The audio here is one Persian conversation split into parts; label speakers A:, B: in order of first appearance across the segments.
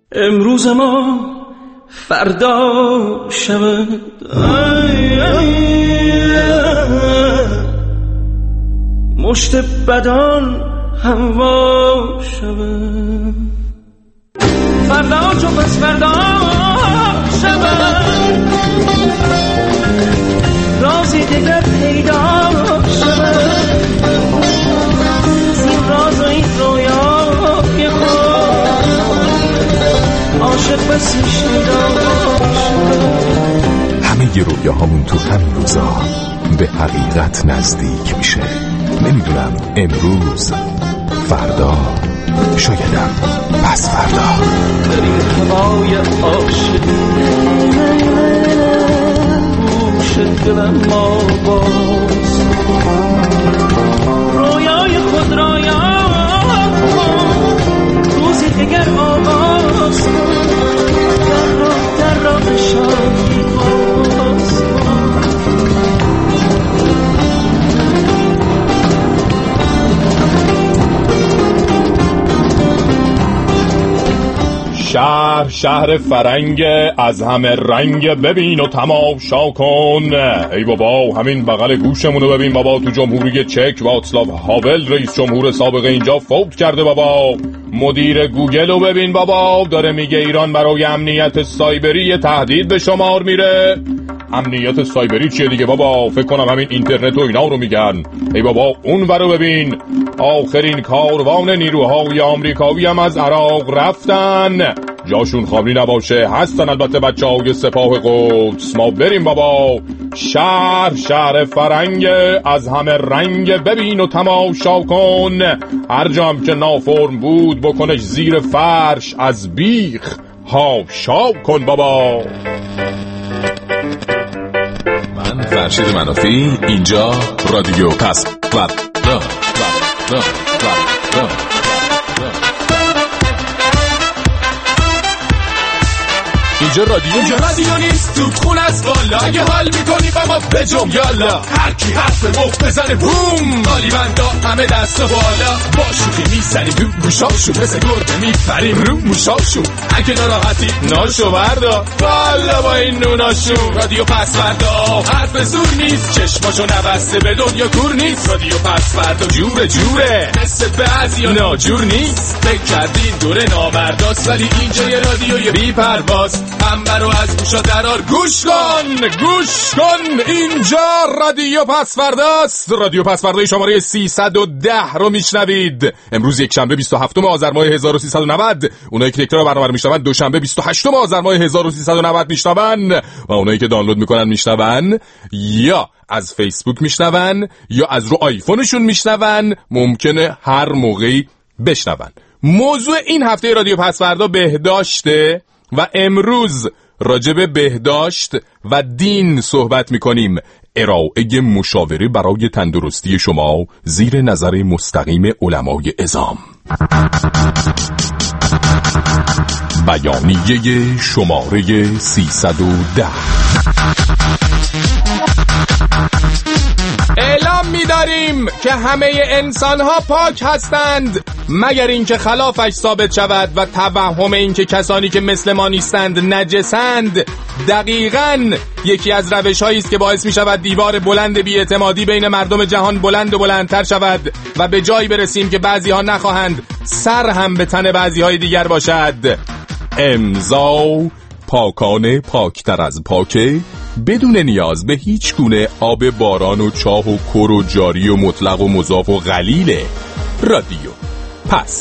A: امروز ما فردا شود، مشت بدان هوا شود، فردا چون پس فردا شود، رازی دیگر پیدا شود، زین راز و این رویای خود عاشق بسی شدا شود.
B: همه ی رویاهامون تو همین روزا به حقیقت نزدیک میشه. نمیدونم امروز، فردا، شایدم پس فردا.
A: در این هوای عاشقی گوش دلم ما باز، رویای خود را یاد کن، روزی دیگر آغاز کن، در راه شادی باز کن.
C: شهر فرنگ از همه رنگ، ببین و تماشا کن. ای بابا همین بغل گوشمونو ببین بابا، تو جمهوری چک واتسلاو هاول رئیس جمهور سابق اینجا فوت کرده بابا. مدیر گوگل رو ببین بابا، داره میگه ایران برای امنیت سایبری تهدید به شمار میره. امنیت سایبری چیه دیگه بابا؟ فکر کنم همین اینترنت و اینا رو میگن. ای بابا اون ورو ببین، آخرین کاروان نیروهای آمریکایی هم از عراق رفتن، جاشون خالی نباشه. هستن البته بچه‌های سپاه قدس. ما بریم بابا. شهر فرنگ از همه رنگ، ببین و تماشا کن. هر جام که نافرم بود بکنش زیر فرش، از بیخ هاشا کن بابا.
B: من فرشید منافی، اینجا رادیو پس فردا.
C: اینجا رادیو نیست، تو خون از والا. اگه حال میکنی با ما بجم یالا، هر کی حرف مفت بزنه بوم، قالی بندا همه دست بالا، با شوخی میزنیم رو گوشاشون، مثل گرده میپریم رو موشاشون. اگه ناراحتی ناشو بردا، والا با این نوناشون. رادیو پس فردا حرف زور نیست، چشماشو نبسته به دنیا کور نیست. رادیو پس فردا جوره مثل بعضیا ناجور نیست. فکر کردین دوره نامرداست، ولی اینجا یه رادیوی بی پرواز. انبر رو از گوشا درار، گوش کن. اینجا رادیو پس فرداست. رادیو پس فردای شماره 310 رو میشنوید. امروز یک شنبه 27 آذر ماه 1390. اونایی که تکرار برنامه رو میشنون دوشنبه 28 آذر ماه 1390 میشنون، و اونایی که دانلود میکنن میشنون یا از فیسبوک میشنون یا از رو آیفونشون میشنون. ممکنه هر موقعی بشنون. موضوع این هفته رادیو پس فردا بهداشته و امروز راجع به بهداشت و دین صحبت میکنیم. ارائه مشاوره برای تندرستی شما زیر نظر مستقیم علمای عظام. بیانیه شماره 310. اعلام می‌داریم که همه انسان‌ها پاک هستند مگر اینکه خلافش ثابت شود و توهم اینکه کسانی که مثل ما نیستند نجسند دقیقاً یکی از روش‌هایی است که باعث می‌شود دیوار بلند بی‌اعتمادی بین مردم جهان بلند و بلندتر شود و به جایی برسیم که بعضی‌ها نخواهند سر هم به تن بعضی‌های دیگر باشد. امضا پاکانه پاکتر از پاکه، بدون نیاز به هیچ گونه آب باران و چاه و کر و جاری و مطلق و مضاف و قلیله. رادیو پس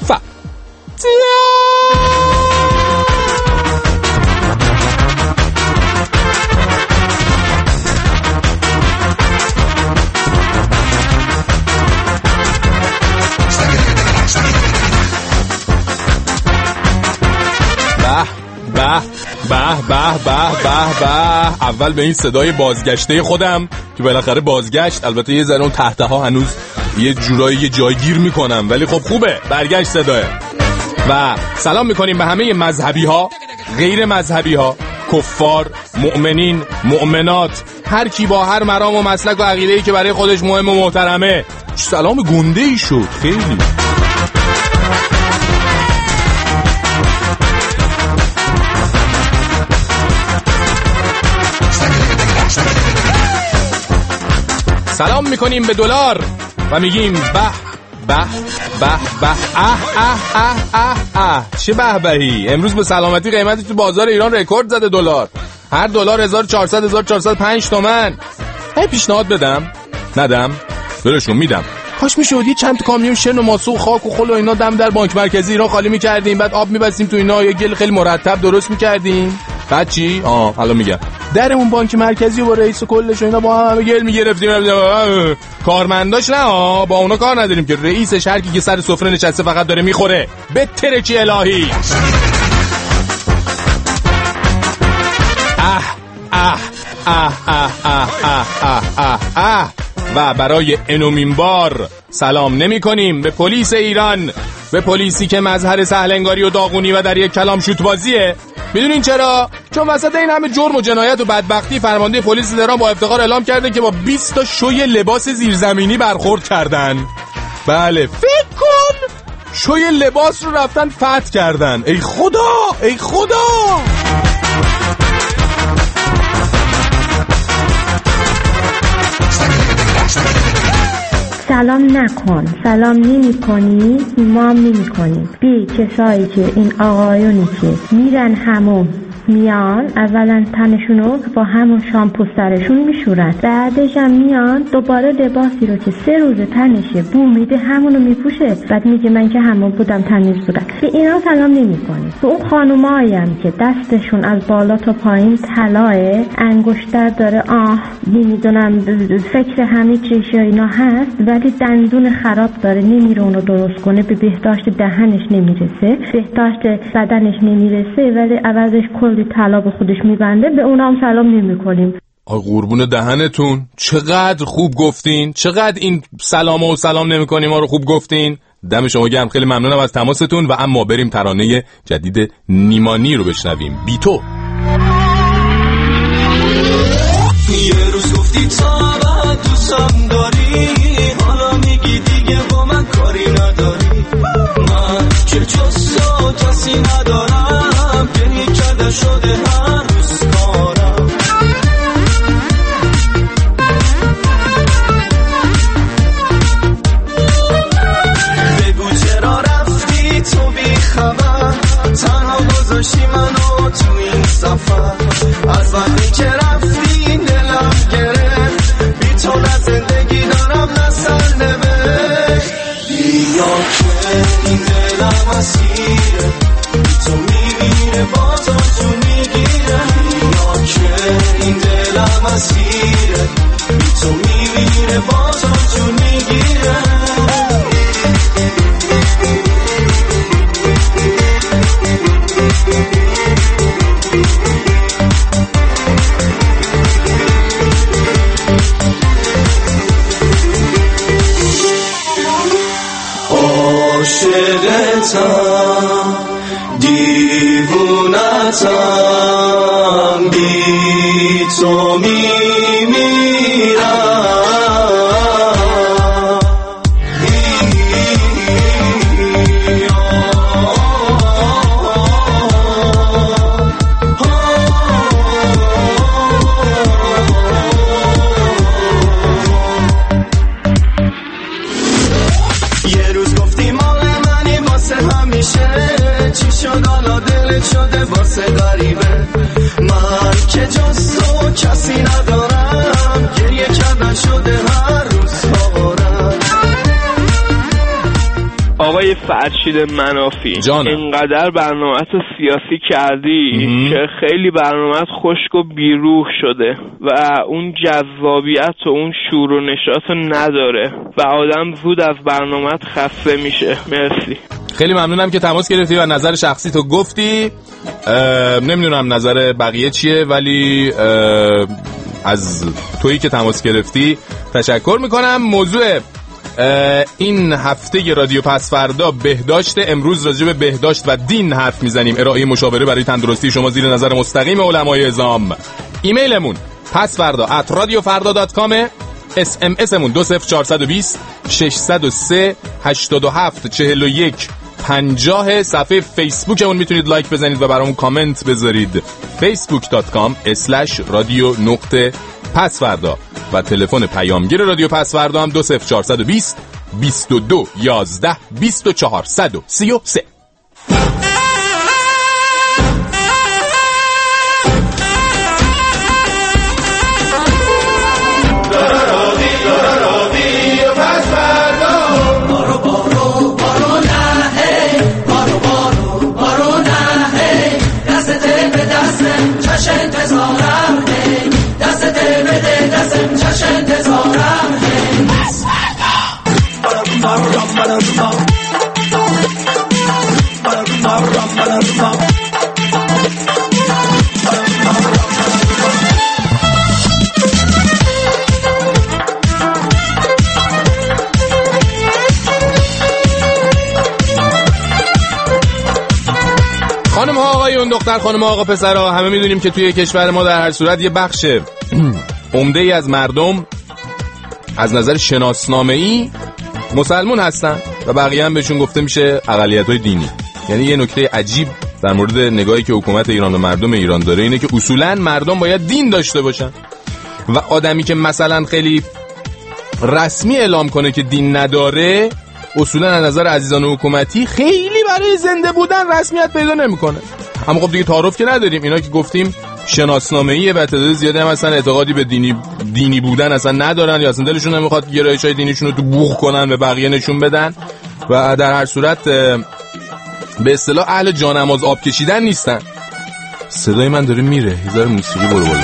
C: به اول به این صدای بازگشته خودم که بالاخره بازگشت. البته یه ذره اون تحته ها هنوز یه جورایی یه جای گیر میکنم، ولی خب خوبه برگشت صدای. و سلام میکنیم به همه مذهبی ها، غیر مذهبی ها، کفار، مؤمنین، مؤمنات، هر کی با هر مرام و مسلک و عقیده‌ای که برای خودش مهم و محترمه. سلام گنده‌ای شد خیلی. سلام میکنیم به دلار و میگیم به به به به چه بهبهی. امروز به سلامتی قیمتی تو بازار ایران رکورد زده دلار. هر دلار 1400-1405 تومن. پیشنهاد بدم ندم برشون میدم. کاش میشد یه چند کامیون شن و ماسو و خاک و خل و اینا دم در بانک مرکزی ایران خالی میکردیم، بعد آب میبستیم تو اینا، یه گل خیلی مرتب درست میکردیم. بعد چی؟ الان میگم در اون بانک مرکزی و با رئیس کلش و اینا با هم گل میگرفتیم. کارمنداش نه با اونا کار نداریم که رئیسش هر کی که سر سفره نشسته فقط داره میخوره. به ترکی الهی. و برای انومین بار سلام نمی کنیم به پلیس ایران، به پلیسی که مظهر سهلنگاری و داغونی و در یک کلام شوت بازیه. میدونین چرا؟ چون وسط این همه جرم و جنایت و بدبختی فرمانده پلیس تهران با افتخار اعلام کرده که با 20 تا شوی لباس زیرزمینی برخورد کردن. بله فکر کن شوی لباس رو رفتن فتح کردن. ای خدا ای خدا.
D: سلام نکن، سلام نمی کنی، ما هم نمی کنیم. بی کسایی که این آقایونی که میرن همون میان اولا تنشونو با همون شامپو سرشون میشورن، بعدش هم میان دوباره لباسی رو که 3 روز تنشه بو میده همونو میپوشه، بعد میگه من که همون بودم تمیز بودم. به اینا سلام نمی کنی. به اون خانومایی هم که دستشون از بالا تا پایین طلاه، انگشتر داره نمیدونم فکر همه چیز اینا هست، ولی دندون خراب داره نمیره اونو درست کنه، به بهداشت دهنش نمیرسه، بهداشت بدنش نمیرسه، ولی عوضش کلی طلا به خودش میبنده، به اونام سلام نمی‌کنیم.
C: قربون دهنتون، چقدر خوب گفتین، چقدر این سلام و سلام نمی‌کنیم ما رو خوب گفتین. دم شما گرم، خیلی ممنونم از تماستون. و اما بریم ترانه جدید نیمانی رو بشنویم. بی تو.
A: یه روز گفتی تا بعد دوستم داری، حالا میگی دیگه با من کاری نداری. من که جز تو کسی ندارم، گریه کرده شده هر روز کارم. بگو چرا رفتی تو بی خبر، تنها گذاشتی منو تو این سفر. از وقتی که رفتی دلم گرفت، بی تو نه زندگی دارم نه سرنوشت. بیا که این دلم اسیره، بی تو میمیره بازم جون میگیره. بیا که این دلم اسیره، بی تو میمیره بازم جون میگیره. عاشقتم دیوونتم، بی تو میمیرم. یه روز گفتی مال منی واسه همیشه، چی شد حالا دلت شده واسه غریبه. من که جز تو کسی ندارم، گریه کردن شده هر روز کارم.
E: آقای فرشید منافی، اینقدر برنامه‌ت سیاسی کردی که خیلی برنامه‌ت خشک و بیروح شده و اون جذابیت و اون شور و نشاط نداره و آدم زود از برنامه‌ت خسته میشه. مرسی.
C: خیلی ممنونم که تماس گرفتی و نظر شخصی تو گفتی. نمیدونم نظر بقیه چیه، ولی از تویی که تماس گرفتی تشکر میکنم. موضوع این هفته رادیو پس فردا بهداشت. امروز راجع به بهداشت و دین حرف میزنیم. ارائه مشاوره برای تندرستی شما زیر نظر مستقیم علمای اعظام. ایمیلمون pasfarda@radiofarda.com. SMSمون 20420 603 87 41 50. صفحه فیسبوکمون میتونید لایک بزنید و برامون کامنت بذارید. facebook.com/radio پس‌فردا و تلفن پیامگیر رادیو پس‌فردا هم 20420 22 11 24 133. خانم ها آقایون، دختر خانم ها آقا پسرها، همه میدونیم که توی کشور ما در هر صورت یه بخش عمده ای از مردم از نظر شناسنامه‌ای مسلمان هستن و بقیه هم بهشون گفته میشه اقلیت‌های دینی. یعنی یه نکته عجیب در مورد نگاهی که حکومت ایران به مردم ایران داره اینه که اصولاً مردم باید دین داشته باشن و آدمی که مثلا خیلی رسمی اعلام کنه که دین نداره اصولاً از نظر عزیزان حکومتی خیلی برای زنده بودن رسمیت پیدا نمیکنه. اما خب دیگه تعارف که نداریم، اینا که گفتیم شناسنامه‌ای و تعداد زیادی هم اصلا اعتقادی به دینی بودن اصلا ندارن یا اصلا دلشون نمیخواد گرایش‌های دینیشون رو تو بوق کنن به بقیه نشون بدن و در هر صورت به اصطلاح اهل جانماز آب کشیدن نیستن. صدای من داره میره، هزار موسیقی برو بالا.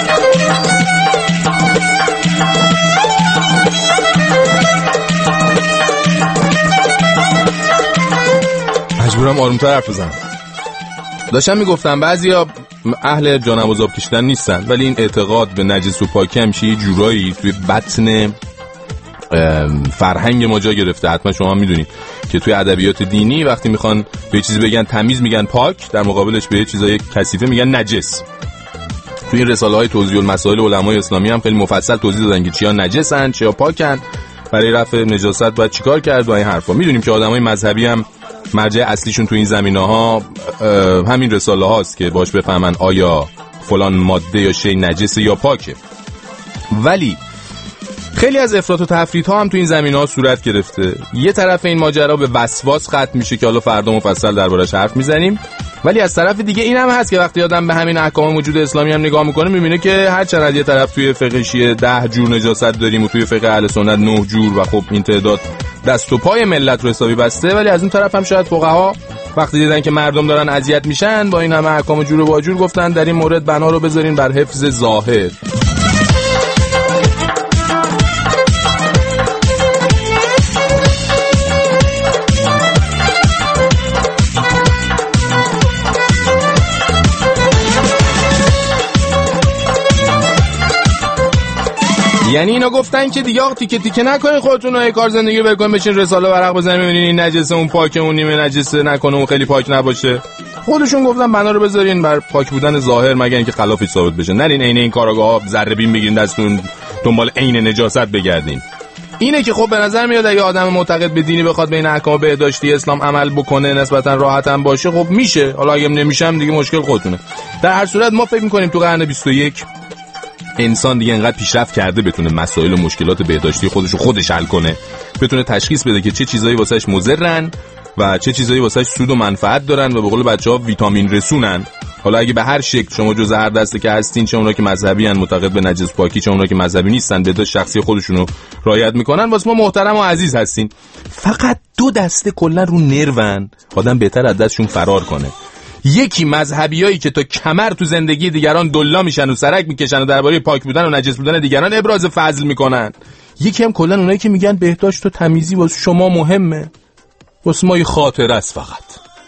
C: مجبورم آرومتر حرف بزنم. داشتم میگفتم بعضیا اهل جانماز آب کشیدن نیستن ولی این اعتقاد به نجس و پاکی همیشه یه جورایی توی بطن فرهنگ ما جا گرفته. حتما شما میدونید که توی ادبیات دینی وقتی میخوان به چیزی بگن تمیز میگن پاک، در مقابلش به چیزای کثیفه میگن نجس. توی این رساله‌های توضیح المسائل علمای اسلامی هم خیلی مفصل توضیح دادن که چیا نجسن چیا پاکن، برای رفع نجاست باید چیکار کرد و این حرفا. میدونیم که آدمای مذهبی هم مرجع اصلیشون تو این زمینه‌ها همین رساله هاست که باش بفهمن آیا فلان ماده یا شی نجسه یا پاکه. ولی خیلی از افراط و تفریط ها هم تو این زمینه‌ها صورت گرفته. یه طرف این ماجرا به وسواس ختم میشه که حالا فردا مفصل دربارش حرف میزنیم، ولی از طرف دیگه این هم هست که وقتی آدم به همین احکام موجود اسلامی هم نگاه میکنه میبینه که هر چند یه طرف توی فقه شیعه 10 جور نجاست داریم و توی فقه اهل سنت 9 جور و خب این تعداد دست و پای ملت رو حسابی بسته، ولی از اون طرف هم شاید فقها وقتی دیدن که مردم دارن اذیت میشن با این همه احکام جور و واجور گفتن در این مورد بنا رو بذارین بر حفظ ظاهر. یعنی اینا گفتن که دیگه آقا تیکه تیکه نکنین خودتون رو کار زندگی رو بکنین بچین رساله ورق بزنین ببینین این نجسه اون پاکه اون نیمه نجسه نکنه اون خیلی پاک نباشه. خودشون گفتن بنا رو بذارین بر پاک بودن ظاهر مگر اینکه خلافش ثابت بشه. نرین عین این کاراگاه‌ها ذره بین بگیرین دستتون دنبال عین نجاست بگردین. اینه که خب به نظر میاد اگه آدم معتقد به دینی بخواد بین احکام بهداشتی اسلام عمل بکنه نسبتا راحت هم باشه خب میشه. حالا اگه نمیشه هم دیگه مشکل خودتونه. در هر صورت ما فکر می‌کنیم تو قرن 21 انسان دیگه انقدر پیشرفت کرده بتونه مسائل و مشکلات بهداشتی خودش حل کنه، بتونه تشخیص بده که چه چیزایی واسش مضرن و چه چیزایی واسش سود و منفعت دارن و به قول بچه‌ها ویتامین رسونن. حالا اگه به هر شکل شما جزء هر دسته که هستین، چه اونایی که مذهبی ان معتقد به نجس پاکی، چه اونایی که مذهبی نیستن بهداشت شخصی خودشونو رعایت میکنن، واسه ما محترم و عزیز هستین. فقط دو دسته کلا رو نرون، آدم بهتر از دستشون فرار کنه. یکی مذهبیایی که تا کمر تو زندگی دیگران دلا میشن و سرک میکشن و درباره پاک بودن و نجس بودن دیگران ابراز فضل میکنن. یکی هم کلا اونایی که میگن بهداشت و تمیزی واسه شما مهمه، واسه ما یه خاطره است فقط.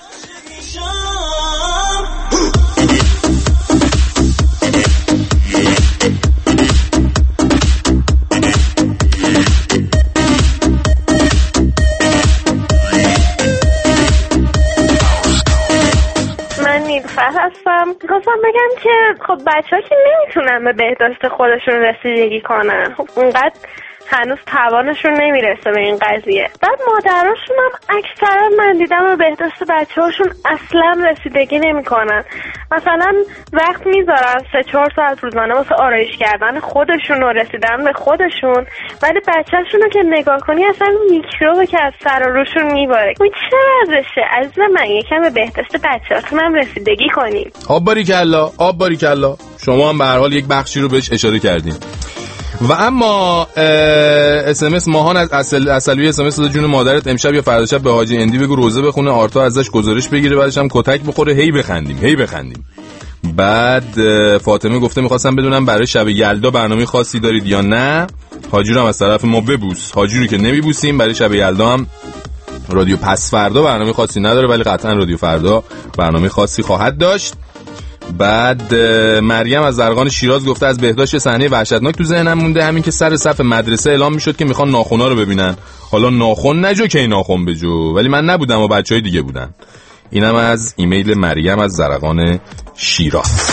F: هستم. میخواستم بگم که خب بچه ها که نمیتونن به بهداشت خودشون رسیدگی کنن. خب اونقدر هنوز توانشون نمیرسه به این قضیه. بعد مادراشون هم اکثرا من دیدم به بهداشت بچه‌هاشون اصلا رسیدگی نمیکنن. مثلا وقت میذارن 3-4 ساعت روزانه واسه آرایش کردن خودشون و رسیدن به خودشون، ولی بچه‌شون رو که نگاه کنی اصلا میکروبی که از سر و روشون میباره. این چه وضعشه؟ عزیز من یکم به بهداشت بچه‌هاتون هم رسیدگی کنیم.
G: آب باریکلا. شما هم به هر حال یک بخشی رو بهش اشاره کردین. و اما SMS ماهان از اصلوی SMS داد جون مادرت امشب یا فردا شب به حاجی اندی بگو روزه بخونه، آرتا ازش گزارش بگیره، بعدش هم کتک بخوره، هی بخندیم. بعد فاطمه گفته میخواستم بدونم برای شب یلدا برنامه خاصی دارید یا نه. حاجی رو هم از طرف ما ببوس. حاجی رو که نمیبوسیم. برای شب یلدا هم رادیو پس فردا برنامه خاصی نداره، ولی قطعا رادیو فردا برنامه خاصی خواهد داشت. بعد مریم از زرقان شیراز گفته از بهداشت صحنه وحشتناک تو ذهنم مونده، همین که سر صف مدرسه اعلام میشد که میخوان ناخونا رو ببینن. حالا ناخن نجو که ناخن بجو، ولی من نبودم و بچهای دیگه بودن. اینم از ایمیل مریم از زرقان شیراز.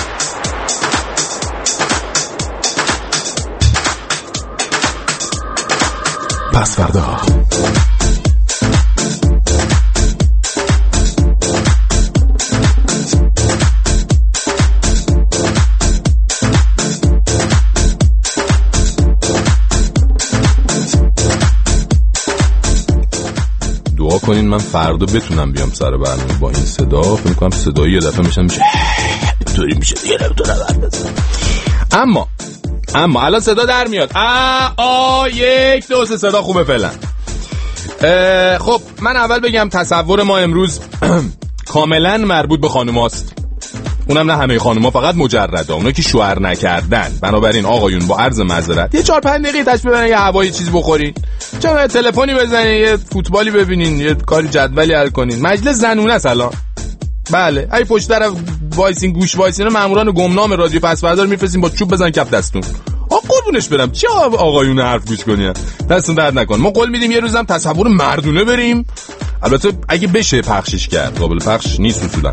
B: پس فردا
G: دعا کنین من فردا بتونم بیام سر برنامه با این صدا. فکر می‌کنم صدایی یه دفعه میشه اینطوری میشه دیگه، نمیتونم حرف بزنم. اما الان صدا در میاد. 1 2 3 صدا خوبه فعلا. خب من اول بگم تصور ما امروز کاملا مربوط به خانوماست. اونم نه همه خانوما، فقط مجردا، اونا که شوهر نکردن. بنابراین آقایون با عرض معذرت یه 4-5 دقیقه تشریف ببرین، یه هوایی چیزی بخورین، چرا تلفنی بزنین، یه فوتبالی ببینین، یه کاری جدولی حل کنین. مجلس زنونه سلام. بله ای پشت طرف وایسین گوش وایسین، ماموران گمنام رادیو پس فردا رو میفرستین با چوب بزن کف دستون. قربونش برم چی آقایون حرف گوش کنین، دستون درد نکن. ما قول میدیم یه روزم تصور مردونه بریم، البته اگه بشه پخشش کرد، قابل پخش نیست اصولا.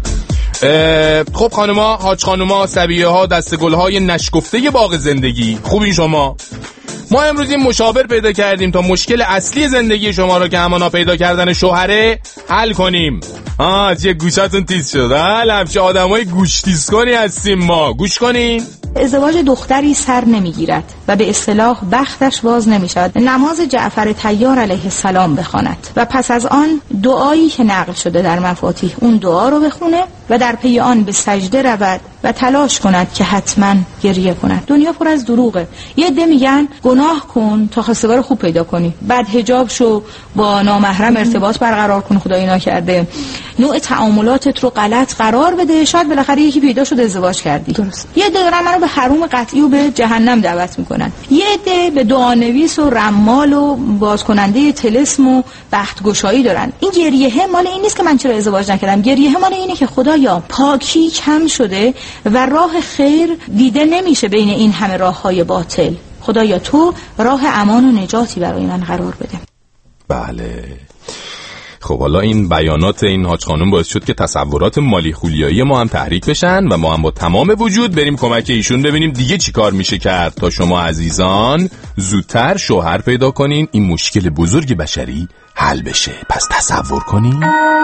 G: خب خانوما، حاج خانوما، صبیه ها، دستگل های نشکفته باغ زندگی، خوبین شما؟ ما امروز این مشاور پیدا کردیم تا مشکل اصلی زندگی شما رو که همانا پیدا کردن شوهره حل کنیم. چه گوشاتون تیز شد. همچه آدمای گوش تیز کنی هستیم ما. گوش کنین.
H: ازدواج دختری سر نمیگیرد و به اصطلاح بختش باز نمیشد نماز جعفر طیار علیه السلام بخواند و پس از آن دعایی که نقل شده در مفاتیح اون دعا رو بخونه و در پی آن به سجده رود و تلاش کند که حتما گریه کند. دنیا پر از دروغه. یه عده میگن گناه کن تا خواستگار خوب پیدا کنی، بعد حجاب شو، با نامحرم ارتباط برقرار کن، خدای نکرده نوع تعاملاتت رو غلط قرار بده، شاید بالاخره یکی پیدا شد ازدواج کردی. درست. یه عده دارن منو به حرام قطعی و به جهنم دعوت میکنن، یه عده به دعانویس و رمال و بازکننده طلسم و بختگشایی دارن. این گریه مال این نیست که من چرا ازدواج نکردم، گریه مال اینه که خدایا پاکی کم شده و راه خیر دیده نمیشه بین این همه راههای باطل. خدایا تو راه امان و نجاتی برای من قرار بده.
G: بله. خب حالا این بیانات این حاج خانم باعث شد که تصورات مالی خولیایی ما هم تحریک بشن و ما هم با تمام وجود بریم کمک ایشون ببینیم دیگه چی کار میشه کرد تا شما عزیزان زودتر شوهر پیدا کنین، این مشکل بزرگ بشری حل بشه. پس تصور کنین.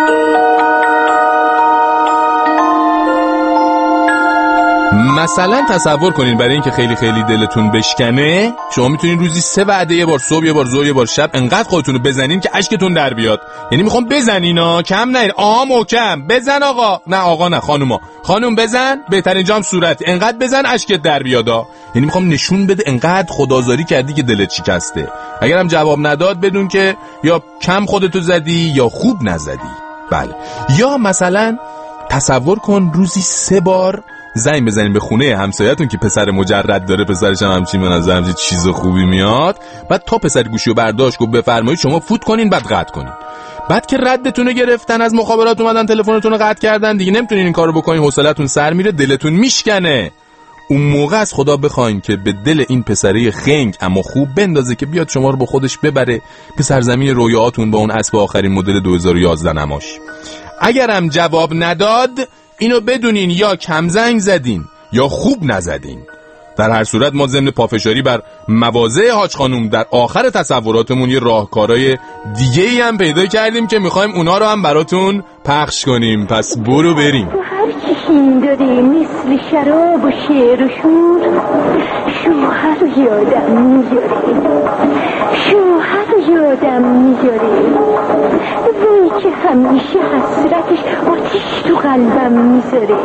G: مثلا تصور کنین برای اینکه خیلی خیلی دلتون بشکنه شما میتونین روزی 3 وعده، یه بار صبح، یه بار ظهر، یه بار شب، انقدر خودتون رو بزنین که اشکتون در بیاد. یعنی میخوام بزنینا، کم نیر. محکم بزن آقا. نه آقا نه، خانوما. خانوم بزن، بهترین جام صورت، انقدر بزن اشکت در بیادا. یعنی میخوام نشون بده انقدر خدازاری کردی که دلت شکسته. اگرم جواب نداد بدون که یا کم خودتو زدی یا خوب نزدی. بله. یا مثلا تصور کن روزی 3 بار زنگ بزنین به خونه همسایه‌تون که پسر مجرد داره، پسرش هم همچین به نظر همچین چیز خوبی میاد، بعد تا پسر گوشیو برداشت گفت بفرمایید شما فوت کنین، بعد قطع کنین. بعد که ردتون رو گرفتن، از مخابرات اومدن تلفنتون رو قطع کردن، دیگه نمیتونین این کارو بکنین، حوصله‌تون سر میره، دلتون میشکنه. اون موقع از خدا بخواین که به دل این پسره خنگ اما خوب بندازه که بیاد شما رو با خودش ببره به سرزمین رویاهاتون با اون اسب آخرین مدل 2011 نماش. اگرم جواب نداد اینو بدونین یا کم زنگ زدین یا خوب نزدین. در هر صورت ما ضمن پافشاری بر مواضع حاج خانوم در آخر تصوراتمون یه راهکارهای دیگه‌ای هم پیدا کردیم که میخوایم اونا رو هم براتون پخش کنیم. پس برو بریم.
D: هر چیشین داری مثل شراب و شعر و شور، شوهر یادم میاری، شوهر یادم میاری، وی که همیشه حسرتش آتیش تو قلبم میذاره.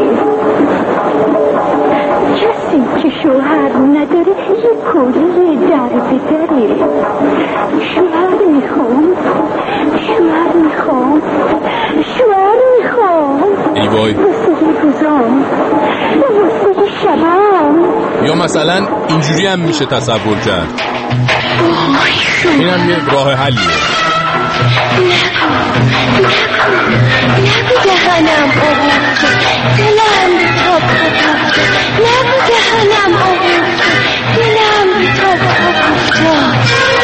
D: کسی که شوهر نداره یه کوله در به دره. شوهر میخوام، شوهر میخوام، شوهر میخوام،
G: ای وای،
D: واسه روزام، واسه شبام.
G: یا مثلا اینجوری هم میشه تصور کرد. این هم یه راه حلیه.
D: نگو دهنم آورده دلم به تاب افتاد، نگو دهنم آورده دلم به تاب افتاد.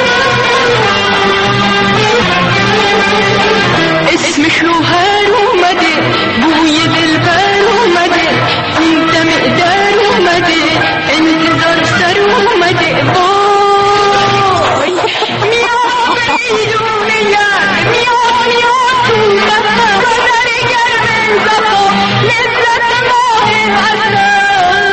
D: اسم شوهر اومده، بوی دلبر اومده، این دم در اومده، انتظار سر اومده. وای میام بیرون یار، میام تو قفص سر گرم زفا، لذت ماه حسن.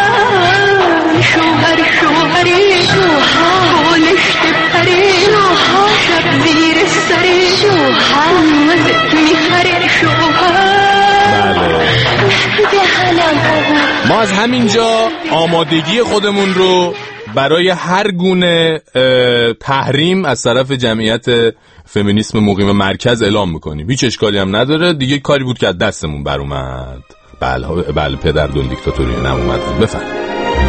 D: شوهر شوهری، شوهر بالشت پری، شوهر شب زیر سری، شوهر مزت میخره. شوهر
G: ما از همینجا آمادگی خودمون رو برای هر گونه تحریم از طرف جمعیت فمینیسم مقیم مرکز اعلام میکنیم. هیچ اشکالی هم نداره دیگه. کاری بود که از دستمون بر اومد. بله پدر دون دیکتاتوری نم اومد. بفرمایید.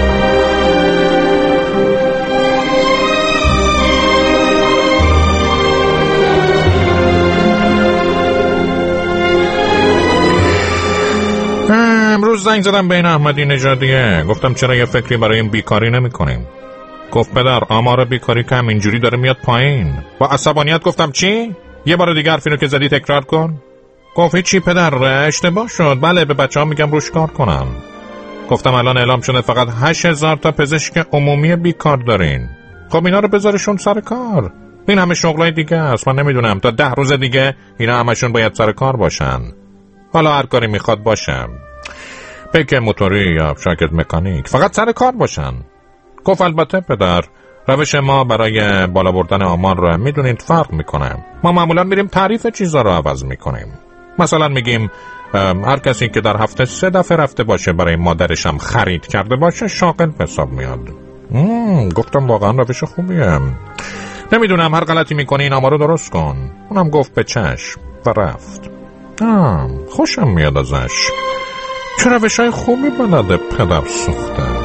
I: امروز زنگ زدم به این احمدی نژادیه، گفتم چرا یه فکری برای این بیکاری نمی کنیم. گفت پدر آمار بیکاری که هم اینجوری داره میاد پایین. با عصبانیت گفتم چی؟ یه بار دیگه حرفینو که زدی تکرار کن. گفت چی پدر، اشتباه شد. بله به بچه‌ها میگم روش کار کنم. گفتم الان اعلام شده فقط 8000 تا پزشک عمومی بیکار دارین. خب اینا رو بذارشون سر کار. این همه شغلای دیگه است. من نمیدونم تا 10 روز دیگه اینا همشون باید سر کار باشن. حالا هر کاری میخواد باشم، پیک موتوری یا شاگرد مکانیک، فقط سر کار باشن. گفت البته پدر، روش ما برای بالا بردن آمار رو میدونید فرق میکنه. ما معمولا میریم تعریف چیزا رو عوض میکنیم. مثلا میگیم هر کسی که در هفته 3 دفعه رفته باشه برای مادرش هم خرید کرده باشه شاغل به حساب میاد. گفتم واقعا روش خوبیه. نمیدونم هر غلطی میکنی این آمار رو درست کن. اونم گفت به چشم و رفت. خوشم میاد ازش. چه روشای خوبی بلده پدر سوخته.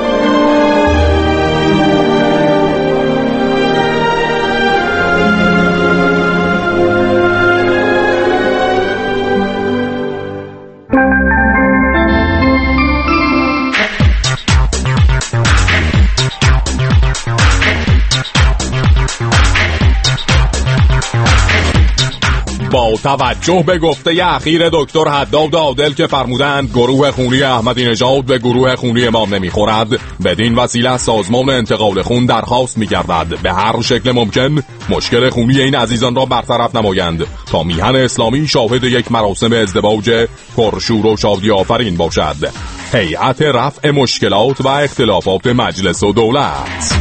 G: با توجه به گفته اخیر دکتر حداد عادل که فرمودند گروه خونی احمدی نژاد به گروه خونی ما نمیخورد، بدین وسیله سازمان انتقال خون درخواست می‌کرد به هر شکل ممکن مشکل خونی این عزیزان را برطرف نمایند تا میهن اسلامی شاهد یک مراسم ازدواج پرشور و شادی آفرین باشد. هیئت رفع مشکلات و اختلافات مجلس و دولت.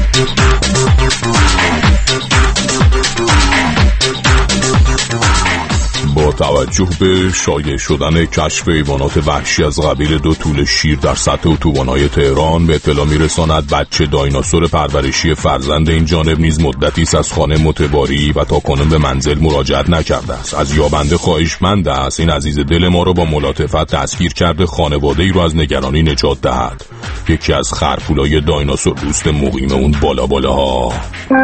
G: با توجه به شایع شدن کشف حیوانات وحشی از قبیل 2 توله شیر در سطح اتوبان‌های تهران، به اطلاع می‌رساند بچه دایناسور پرورشی فرزند این جانب نیز مدتی است از خانه متواری و تاکنون به منزل مراجعت نکرده است. از یابنده خواهشمند است این عزیز دل ما را با ملاطفت دستگیر کرده خانواده‌ای را از نگرانی نجات دهد. یکی از خرپولای دایناسور دوست مقیم اون بالاها.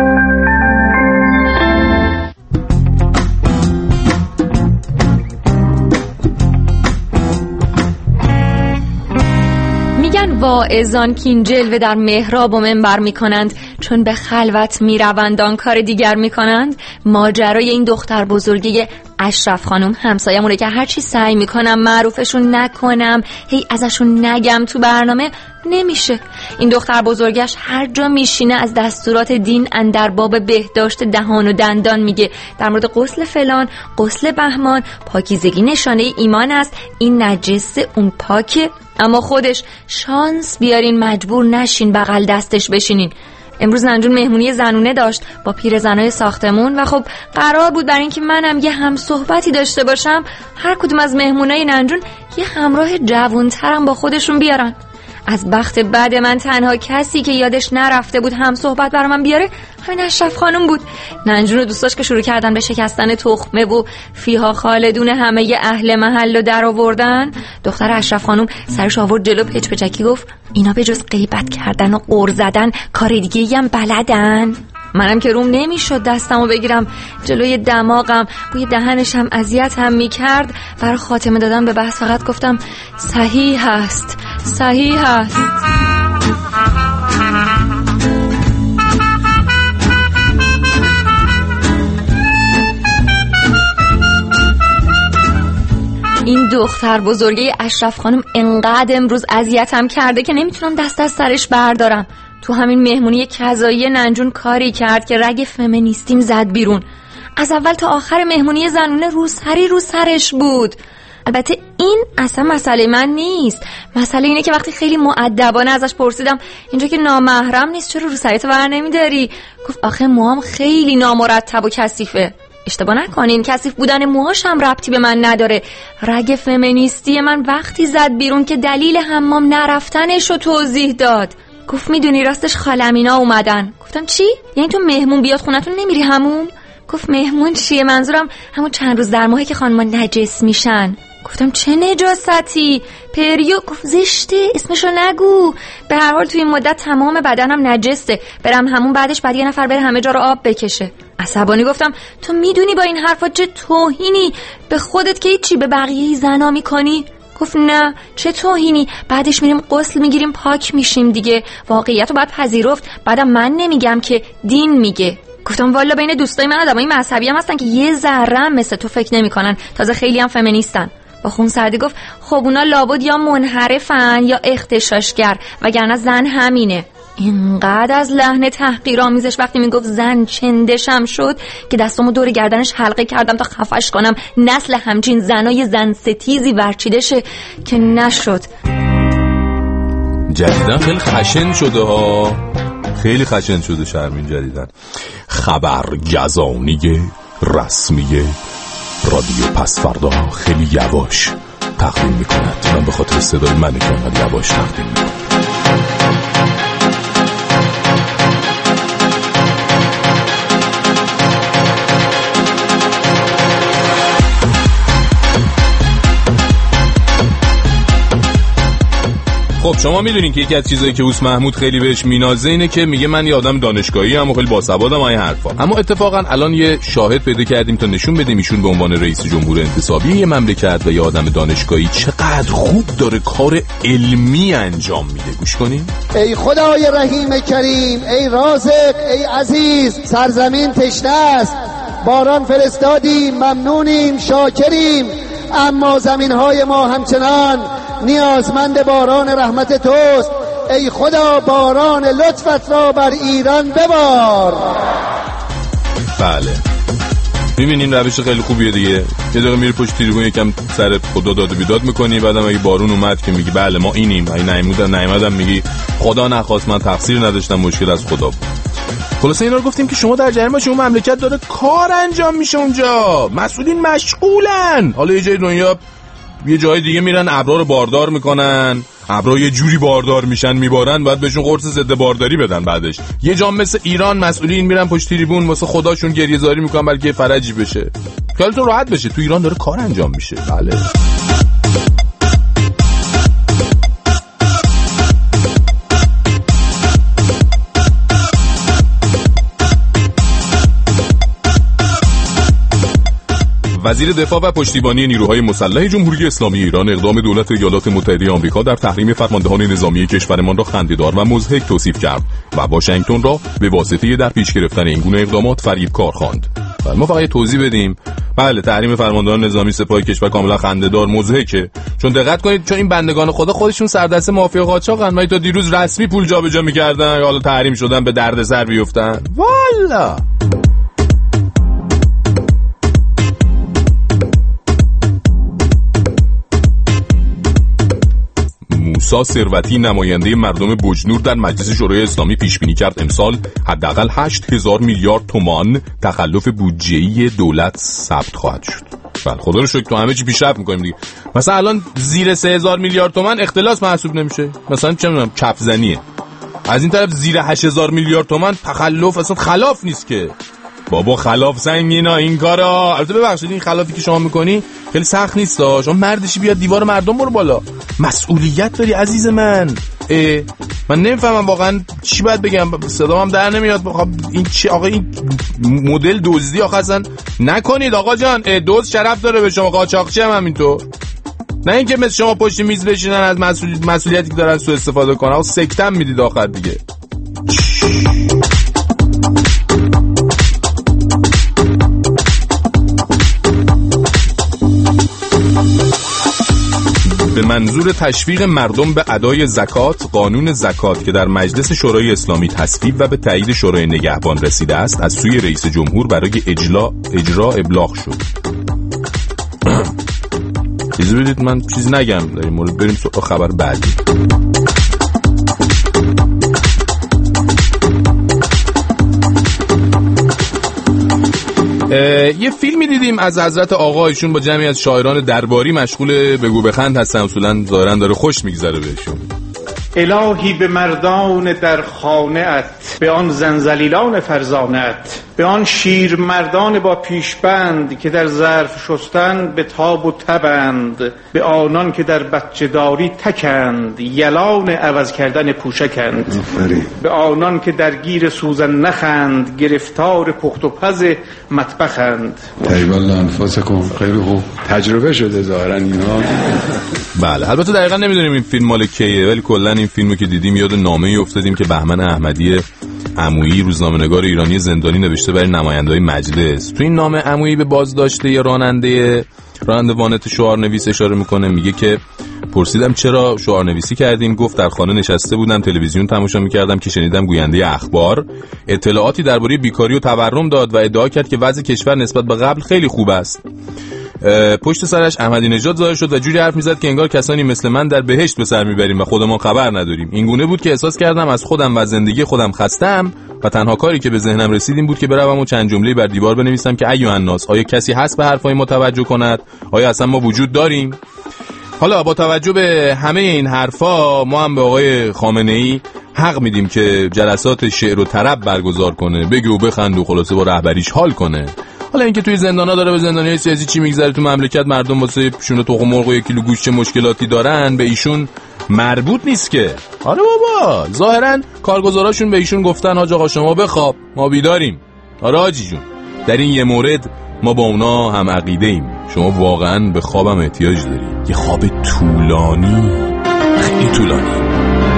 J: واعظان که این جلوه در محراب و منبر می کنند چون به خلوت می روند آن کار دیگر می کنند. ماجرای این دختر بزرگی اشرف خانم همسایه‌مونه که هر چی سعی میکنم معروفشون نکنم، هی ازشون نگم تو برنامه، نمیشه. این دختر بزرگش هر جا میشینه از دستورات دین اندر باب بهداشت دهان و دندان میگه، در مورد غسل فلان، غسل بهمان، پاکیزگی نشانه ایمان است، این نجس اون پاکه. اما خودش شانس بیارین مجبور نشین بغل دستش بشینین. امروز ننجون مهمونی زنونه داشت با پیرزنای ساختمون و خب قرار بود برای اینکه منم یه هم صحبتی داشته باشم هر کدوم از مهمونای ننجون یه همراه جوانترم با خودشون بیارن. از بخت بعد من تنها کسی که یادش نرفته بود هم صحبت برای من بیاره همین اشرف خانم بود. ننجون و دوستاش که شروع کردن به شکستن تخمه و فیها خالدون همه اهل محل رو در آوردن، دختر اشرف خانم سرش آورد جلو، پچ پچکی گفت اینا به جز غیبت کردن و قر زدن کار دیگه‌ای هم بلدن. منم که روم نمیشد دستمو بگیرم جلوی دماغم، بوی دهنشم اذیتم میکرد. برای خاتمه دادن به بحث فقط گفتم صحیح هست، صحیح هست. این دختر بزرگه اشرف خانم انقدر امروز اذیتم کرده که نمیتونم دست از سرش بردارم. تو همین مهمونی کذایی ننجون کاری کرد که رگ فمینیستیم زد بیرون. از اول تا آخر مهمونی زنونه روسری رو سرش بود. البته این اصلا مسئله من نیست، مسئله اینه که وقتی خیلی مؤدبانه ازش پرسیدم اینجا که نامحرم نیست چرا روسریت ور نمیداری؟ گفت آخه موهام خیلی نامرتب و کثیفه. اشتباه نکنین، کثیف بودن موهاش هم ربطی به من نداره. رگ فمینیستی من وقتی زد بیرون که دلیل حمام نرفتنشو توضیح داد. گفت میدونی راستش خالمینا اومدن. گفتم چی؟ یعنی تو مهمون بیاد خونتون نمیری همون؟ گفت مهمون چیه؟ منظورم همون چند روز در ماهی که خانما نجس میشن. گفتم چه نجاستی؟ پریو. گفت زشته اسمشو نگو، به هر حال توی این مدت تمام بدنم نجسته، برم همون بعدش بعد یه نفر بره همه جا رو آب بکشه. عصبانی گفتم تو میدونی با این حرفا چه توهینی به خودت که هیچی به بقیه زنا میکنی؟ گفت نه چه توهینی، بعدش میریم غسل میگیریم پاک میشیم دیگه، واقعیت رو باید پذیرفت، بعدم من نمیگم که دین میگه. گفتم والا بین دوستای من آدمای مذهبی هم هستن که یه ذره مثل تو فکر نمیکنن، تازه خیلی هم فمینیستن. با خون سردی گفت خب اونا لابد یا منحرفن یا اغتشاشگر، وگرنه زن همینه. اینقدر از لحن تحقیرآمیزش وقتی میگفت زن چندشم شد که دستامو دور گردنش حلقه کردم تا خفش کنم نسل همچین زنای زن ستیزی ورچیده شه که نشد.
G: جدیدن خیلی خشن شده ها، خیلی خشن شده شرمین جدیدن. خبرگزانی رسمی رادیو پسفردا خیلی یواش تقدیم میکند. من به خاطر صدای من که یواش تقدیم میکنم. خب شما میدونین که یکی از چیزایی که اوس محمود خیلی بهش مینازه اینه که میگه من یه آدم دانشگاهی ام و خیلی باسوادم این حرفا. اما اتفاقا الان یه شاهد پیدا کردیم تا نشون بدیم ایشون به عنوان رئیس جمهور انتصابی یه مملکت و یه آدم دانشگاهی چقدر خوب داره کار علمی انجام میده. گوش کنین.
K: ای خدای رحیم کریم، ای رازق، ای عزیز، سرزمین تشنه است، باران فرستادیم، ممنونیم، شاکریم، اما زمینهای ما همچنان نیازمند باران رحمت توست. ای خدا باران لطفت را بر ایران ببار.
G: بله میبینین روش خیلی خوبیه دیگه. یه دقیقه میری پشت تریبون یکم سر خدا داد و بیداد میکنی، بعدم اگه بارون اومد که میگی بله ما اینیم، اگه نیومدم میگی خدا نخواست من تقصیر نداشتم مشکل از خدا بود. خلاصه اینا رو گفتیم که شما در جریان باشید. اون مملکت داره کار انجام میشه اونجا، مسئولین مشغولن. حالا یه جای دنیا یه جای دیگه میرن ابرا رو باردار میکنن، ابرا یه جوری باردار میشن میبارن، باید بهشون قرص ضد بارداری بدن. بعدش یه جا مثل ایران مسئولین میرن پشت تریبون واسه خداشون گریه زاری میکنن بلکه فرجی بشه، خیالتون راحت بشه. تو ایران داره کار انجام میشه. بله وزیر دفاع و پشتیبانی نیروهای مسلح جمهوری اسلامی ایران اقدام دولت ایالات متحده آمریکا در تحریم فرماندهان نظامی کشورمان را خنده‌دار و مضحک توصیف کرد و واشنگتن را به واسطه در پیش گرفتن این گونه اقدامات فریبکار خواند. نفر. ما فقط توضیح بدیم بله تحریم فرماندهان نظامی سپاه کشور کاملا خنده‌دار مضحکه، چون دقت کنید چون این بندگان خدا خودشون سردسته مافیا قاچاقن، ولی تا دیروز رسمی پول جابجا می‌کردن، حالا تحریم شدن به دردسر بیفتن. والا موسی ثروتی نماینده مردم بجنور در مجلس شورای اسلامی پیش بینی کرد امسال حداقل 8000 میلیارد تومان تخلف بودجه‌ای دولت ثبت خواهد شد. بله خدا رو شکر تو همه چی پیشرفت می‌کنیم دیگه. مثلا الان زیر 3000 میلیارد تومان اختلاس محسوب نمیشه، مثلا چه می‌دونم کفزنیه. از این طرف زیر 8000 میلیارد تومان تخلف اصلا خلاف نیست که. بابا خلاف سنگینا این کارا. البته ببخشید این خلافی که شما میکنی خیلی سخت نیست، شما مردشی بیاد دیوار مردم برو بالا، مسئولیت داری عزیز من. من نمیفهمم واقعا چی باید بگم، صدام هم در نمیاد. این چی آقا، این مدل دزدی آخه اصلا نکنید آقا جان. دزد شرف داره به شما، قاچاقچی هم همینطور، نه اینکه مثل شما پشت میز بشینن از مسئولیتی که دارن سوء استفاده کنن. آقا سکتم میدید آخر دیگه. به منظور تشویق مردم به ادای زکات، قانون زکات که در مجلس شورای اسلامی تصویب و به تایید شورای نگهبان رسیده است از سوی رئیس جمهور برای اجرا ابلاغ شد. چیزی بدید من چیزی نگم در این مورد، بریم سراغ خبر بعدی. یه فیلمی دیدیم از حضرت آقا، ایشون با جمعی از شاعران درباری مشغول بگو بخند هستن، اصولا ظاهرا داره خوش میگذره بهشون.
L: الهی به مردان در خانه‌ات، به آن زنزلیلان فرزانه‌ات، به آن شیر مردان با پیشبند که در ظرف شستن به تاب و تبند، به آنان که در بچه داری تکند، یلان عوض کردن پوشکند، به آنان که در گیر سوزن نخند، گرفتار پخت و پز مطبخند.
M: تایبال انفاسکم خیلی خوب تجربه شده ظاهرا اینا.
G: بله البته دقیقا نمیدونیم این فیلم مال کیه، ولی کلا این فیلمو که دیدیم یاد نامه‌ای افتادیم که بهمن احمدی عمویی روزنامه‌نگار ایرانی زندانی نوشته برای نماینده‌های مجلس. تو این نامه عمویی به بازداشته یا راننده وانت شعارنویس اشاره میکنه. میگه که پرسیدم چرا شعارنویسی کردین؟ گفت در خانه نشسته بودم تلویزیون تماشا میکردم که شنیدم گوینده اخبار اطلاعاتی درباره بیکاری و تورم داد و ادعا کرد که وضع کشور نسبت به قبل خیلی خوب است. پشت سرش احمدی نژاد ظاهر شد و جوری حرف میزد که انگار کسانی مثل من در بهشت به سر میبریم و خودمان خبر نداریم. این گونه بود که احساس کردم از خودم و زندگی خودم خستم و تنها کاری که به ذهنم رسید این بود که بروم و چند جمله بر دیوار بنویسم که ایها الناس، آیا کسی هست به حرفای ما توجه کند؟ آیا اصلا ما وجود داریم؟ حالا با توجه به همه این حرفا ما هم به آقای خامنه‌ای حق میدیم که جلسات شعر و طرب برگزار کنه، بگه و بخند و خلاصه با رهبریش حال کنه. حالا اینکه توی زندانا داره به زندانیای سیاسی چی میگذره تو مملکت، مردم واسه شونه تخم مرغ و 1 کیلو گوشت چه مشکلاتی دارن، به ایشون مربوط نیست که. آره بابا ظاهرا کارگزاراشون به ایشون گفتن حاج آقا شما بخواب ما بیداریم. آره حاجی جون در این یه مورد ما با اونا هم عقیده ایم، شما واقعا به خوابم احتیاج دارید، یه خواب طولانی، خیلی طولانی.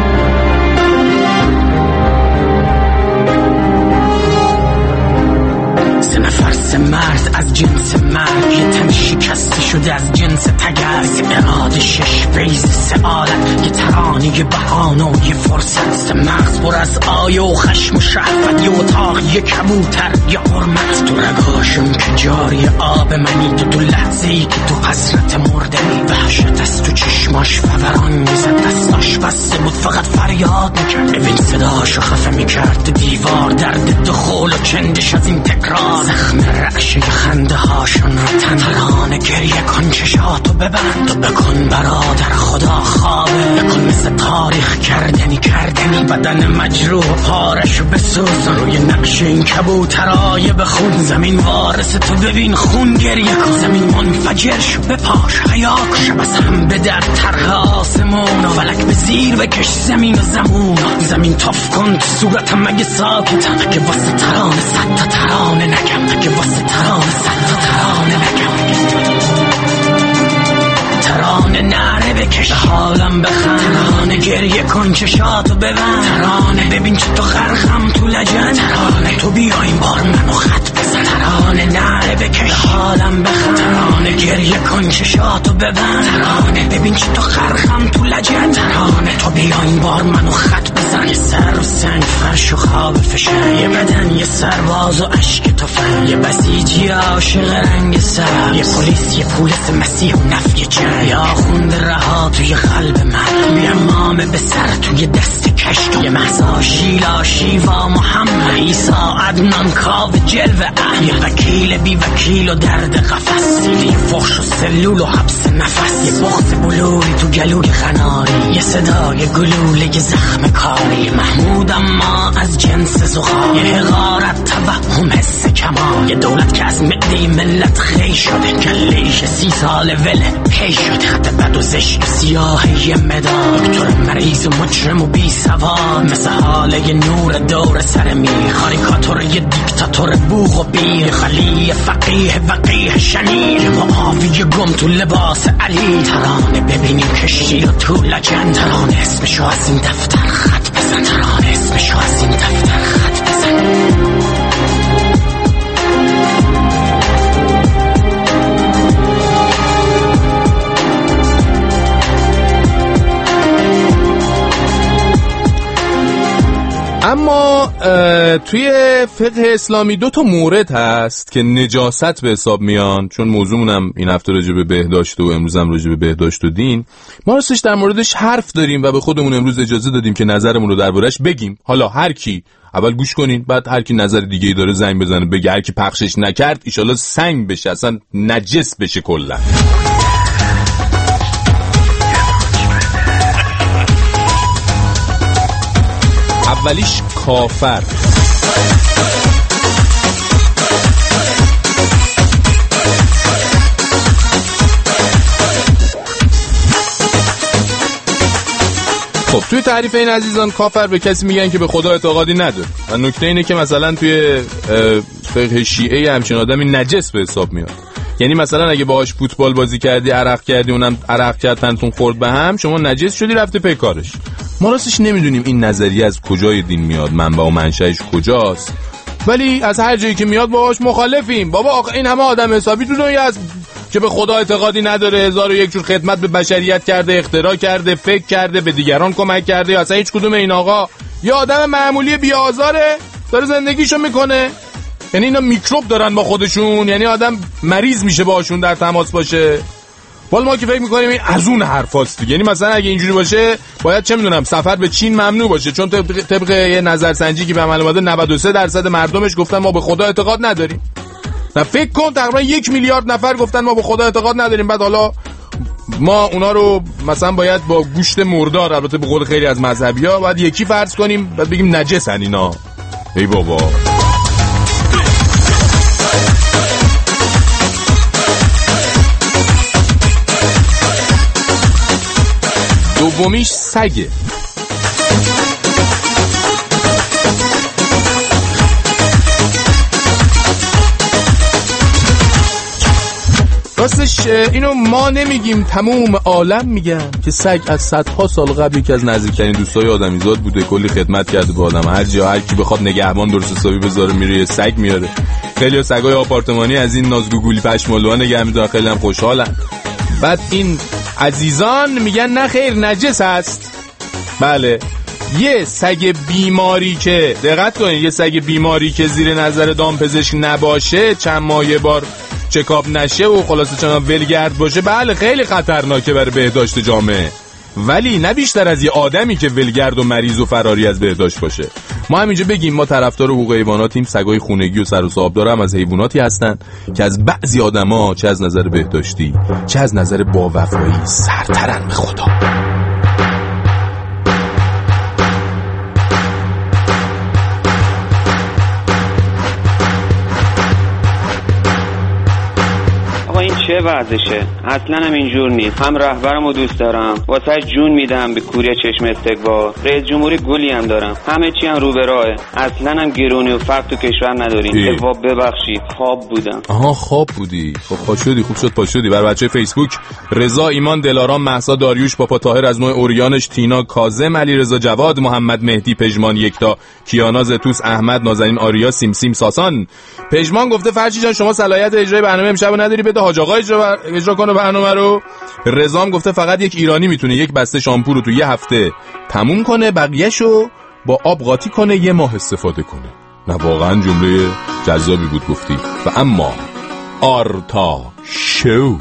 N: مرد از جنس مرد، یه تن شکسته شده از جنس تگرگ، اراده 6 بیز سعادت، یه ترانه بهانه و یه فرصت، مغز پر از آیه و خشم و شهوت، یه اتاق یه کبوتر یه حرمت، تو رگاشم که جاری آب منی، تو لحظه‌ای که تو حسرت مردنی، وحشت از تو چشماش فوران میزد، دستاش بسته بود فقط فریاد میکرد، ببین صداشو خفه میکرد دیوار، درد دخول و چندش از این تکرار، زخم رعشه خنده هاشون رو تن، ترانه گریه کن چشاتو ببند و بکن برادر خدا خوابه، بکن مثل تاریخ کردنی بدن مجروح پارشو بسوزن، روی نقش این کبوترای بخون، زمین وارث تو ببین خون گریه کن، زمین منفجر شو بپاش حیا کن، بس هم به در طرح آسمون و فلک به زیر بکش زمین و زمون، زمین تف کن تو صورتم مگه ساکتم، اگه واسه ترانه 100 تا ترانه نگم، اگه واسه ترانه 100 تا ترانه نگم، ترانه ترانه نره بکش حالم بخند، ترانه گریه کن چشاتو ببند، ترانه ببین چه تو غرقم تو لجن، ترانه تو بیا این بار منو خط بزن، ترانه نره بکش حالم بخند، ترانه گریه کن چشاتو ببند، ترانه ببین چه تو غرقم تو لجن، ترانه تو بیا این بار منو خط بزن. یه سر و سنگ فرش و خواب فشن، یه بدن یه سرباز و عشق تفنگ، یه بسیجی عاشق رنگ سبز، یه پلیس یه پولس مسیح و نفی جنگ، یا خوند رها توی قلب من، یه امام به سر توی دست کشت، یه محضا شیلا شیوا محمد عیسا عدنان کاو جلو احمد، یه وکیل بی وکیل و درد قفص، یه فخش و سلول و حبس نفس، یه بغض بلوری تو گلوی خناری، یه صدای گلوله یه زخم کاری، محمود اما از جنس زغال، یه حقارت توهم حس کمال، یه دولت که از معده ملت خی شده، کلیش 30 سال وله پی شده، خط بد و زشت و سیاه یه مداد، دکتر مریض و مجرم و بی سواد، مثل حاله نور دور سر میر، کاریکاتور یه دیکتاتور بوغ و بیر، خلی فقیه وقیه شنیر، معاوی گم تو لباس علی، ترانه ببینیم کشتی رو تو لجن، ترانه اسمشو از این دفتر خط بزن، ترانه اسمشو از این دفتر خط بزن.
G: اما توی فقه اسلامی 2 تا مورد هست که نجاست به حساب میان، چون موضوعمونم این هفته راجع به بهداشت و امروزم راجع به بهداشت و دین، ما راستش در موردش حرف داریم و به خودمون امروز اجازه دادیم که نظرمون رو دربارش بگیم. حالا هر کی اول گوش کنین، بعد هر کی نظر دیگه‌ای داره زنگ بزنه بگه، هر کی پخشش نکرد ایشالله سنگ بشه، اصلا نجس بشه کلا. اولیش کافر. خب توی تعریف این عزیزان کافر به کسی میگن که به خدا اعتقادی نداره و نکته اینه که مثلا توی فقه شیعه همچین آدمی نجس به حساب میاد. یعنی مثلا اگه باهاش فوتبال بازی کردی، عرق کردی، اونم عرق کرد، تنتون خورد به هم، شما نجس شدی، رفته پی کارش. ما راستش نمیدونیم این نظریه از کجای دین میاد، منبع و منشأش کجاست، ولی از هر جایی که میاد باهاش مخالفیم. بابا آخه این همه آدم حسابی تو دنیا هست که به خدا اعتقادی نداره، 1001 جور خدمت به بشریت کرده، اختراع کرده، فکر کرده، به دیگران کمک کرده، یا اصلا هیچ کدوم این آقا یه آدم معمولی بی‌آزاره داره زندگیشو میکنه. یعنی اینا میکروب دارن با خودشون، یعنی آدم مریض میشه باهاشون در تماس باشه. ولی ما که فکر میکنیم این از اون حرفاست دیگه. یعنی مثلا اگه اینجوری باشه باید چه میدونم سفر به چین ممنوع باشه، چون طبق یه نظرسنجی که به عمل اومده 93% مردمش گفتن ما به خدا اعتقاد نداریم. نه فکر کن تقریبا 1 میلیارد نفر گفتن ما به خدا اعتقاد نداریم. بعد حالا ما اونا رو مثلا باید با گوشت مردار، البته به قول خیلی از مذهبی‌ها، باید یکی فرض کنیم، بعد بگیم نجسن اینا. ای بابا. دومیش سگه. راستش اینو ما نمیگیم، تموم عالم میگن که سگ از صدها سال قبل یکی از نزدیکترین دوستای آدمیزاد بوده، کلی خدمت کرده به آدم. هر جا هر کی بخواد نگهبان درست حسابی بذاره میره یه سگ میاره. خیلی سگای آپارتمانی از این نازگوگولی پشمالوها نگه میدارن، خیلی هم خوشحالن. بعد این عزیزان میگن نه خیر نجس هست. بله یه سگ بیماری که دقت کنید، یه سگ بیماری که زیر نظر دامپزشک نباشه، چند ماه یه بار چکاپ نشه و خلاصه چنان ولگرد باشه، بله خیلی خطرناکه برای بهداشت جامعه، ولی نه بیشتر از یه آدمی که ولگرد و مریض و فراری از بهداشت باشه. ما همینجا بگیم ما طرفدار حقوق حیواناتیم. سگای خونگی و سر و صاحبدار هم از حیواناتی هستن که از بعضی آدما چه از نظر بهداشتی چه از نظر باوفایی سرترن به خدا.
E: این چه
O: چه وضعشه؟ اصلا هم اینجور نیست. هم رهبرمو دوست دارم، واسه جون میدم به کوری چشم استقبال. رئیس جمهوری گلی هم دارم، همه چی هم رو به راهه. اصلا هم گرونی و فقر تو کشور نداریم. ببخشید خواب بودم.
G: آها خواب بودی. خب پاشدی، خوب شد پاشدی. بر بچه فیسبوک: رضا، ایمان، دلارام، مهسا، داریوش، پاپا طاهر از نوع اوریانش، تینا، کاظم، علیرضا، جواد، محمد مهدی، پژمان، یکتا، کیانا، زتوس، احمد، نازنین، آریا، سیم ساسان. پژمان گفته فرشی جان شما صلاحیت اجرای برنامه امشب نداری، بده حاج آقا اجرا کنه برنامه رو. رضام گفته فقط یک ایرانی میتونه یک بسته شامپو رو تو یه هفته تموم کنه، بقیه‌شو با آب قاطی کنه، یه ماه استفاده کنه. نه واقعا جمله جذابی بود گفتی. و اما آرتا شو.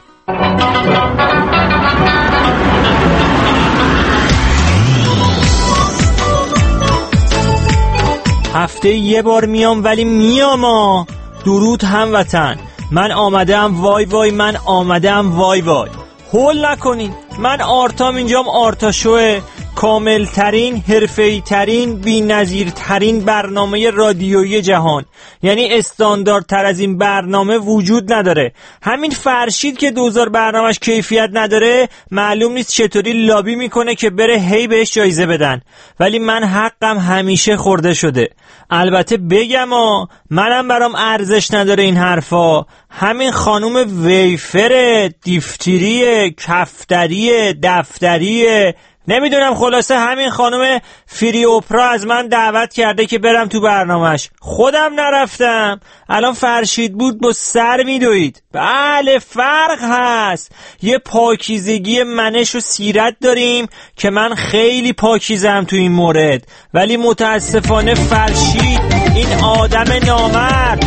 P: هفته یه بار میام ولی میام. درود هموطن، من آمدم وای وای، من آمدم وای وای. هول نکنین، من آرتام اینجام. آرتا شوه، کامل ترین، حرفه‌ای ترین، بی‌نظیر ترین برنامه رادیویی جهان. یعنی استانداردتر از این برنامه وجود نداره. همین فرشید که 2000 برنامهش کیفیت نداره، معلوم نیست چطوری لابی میکنه که بره هی بهش جایزه بدن. ولی من حقم همیشه خورده شده. البته بگم منم برام ارزش نداره این حرفا. همین خانوم ویفر، دیفتریه، کفتریه، دفتریه، نمیدونم، خلاصه همین خانم فری اوپرا از من دعوت کرده که برم تو برنامهش. خودم نرفتم. الان فرشید بود با سر میدوید. بله فرق هست. یه پاکیزگی منش و سیرت داریم که من خیلی پاکیزم تو این مورد، ولی متاسفانه فرشید این آدم نامرد.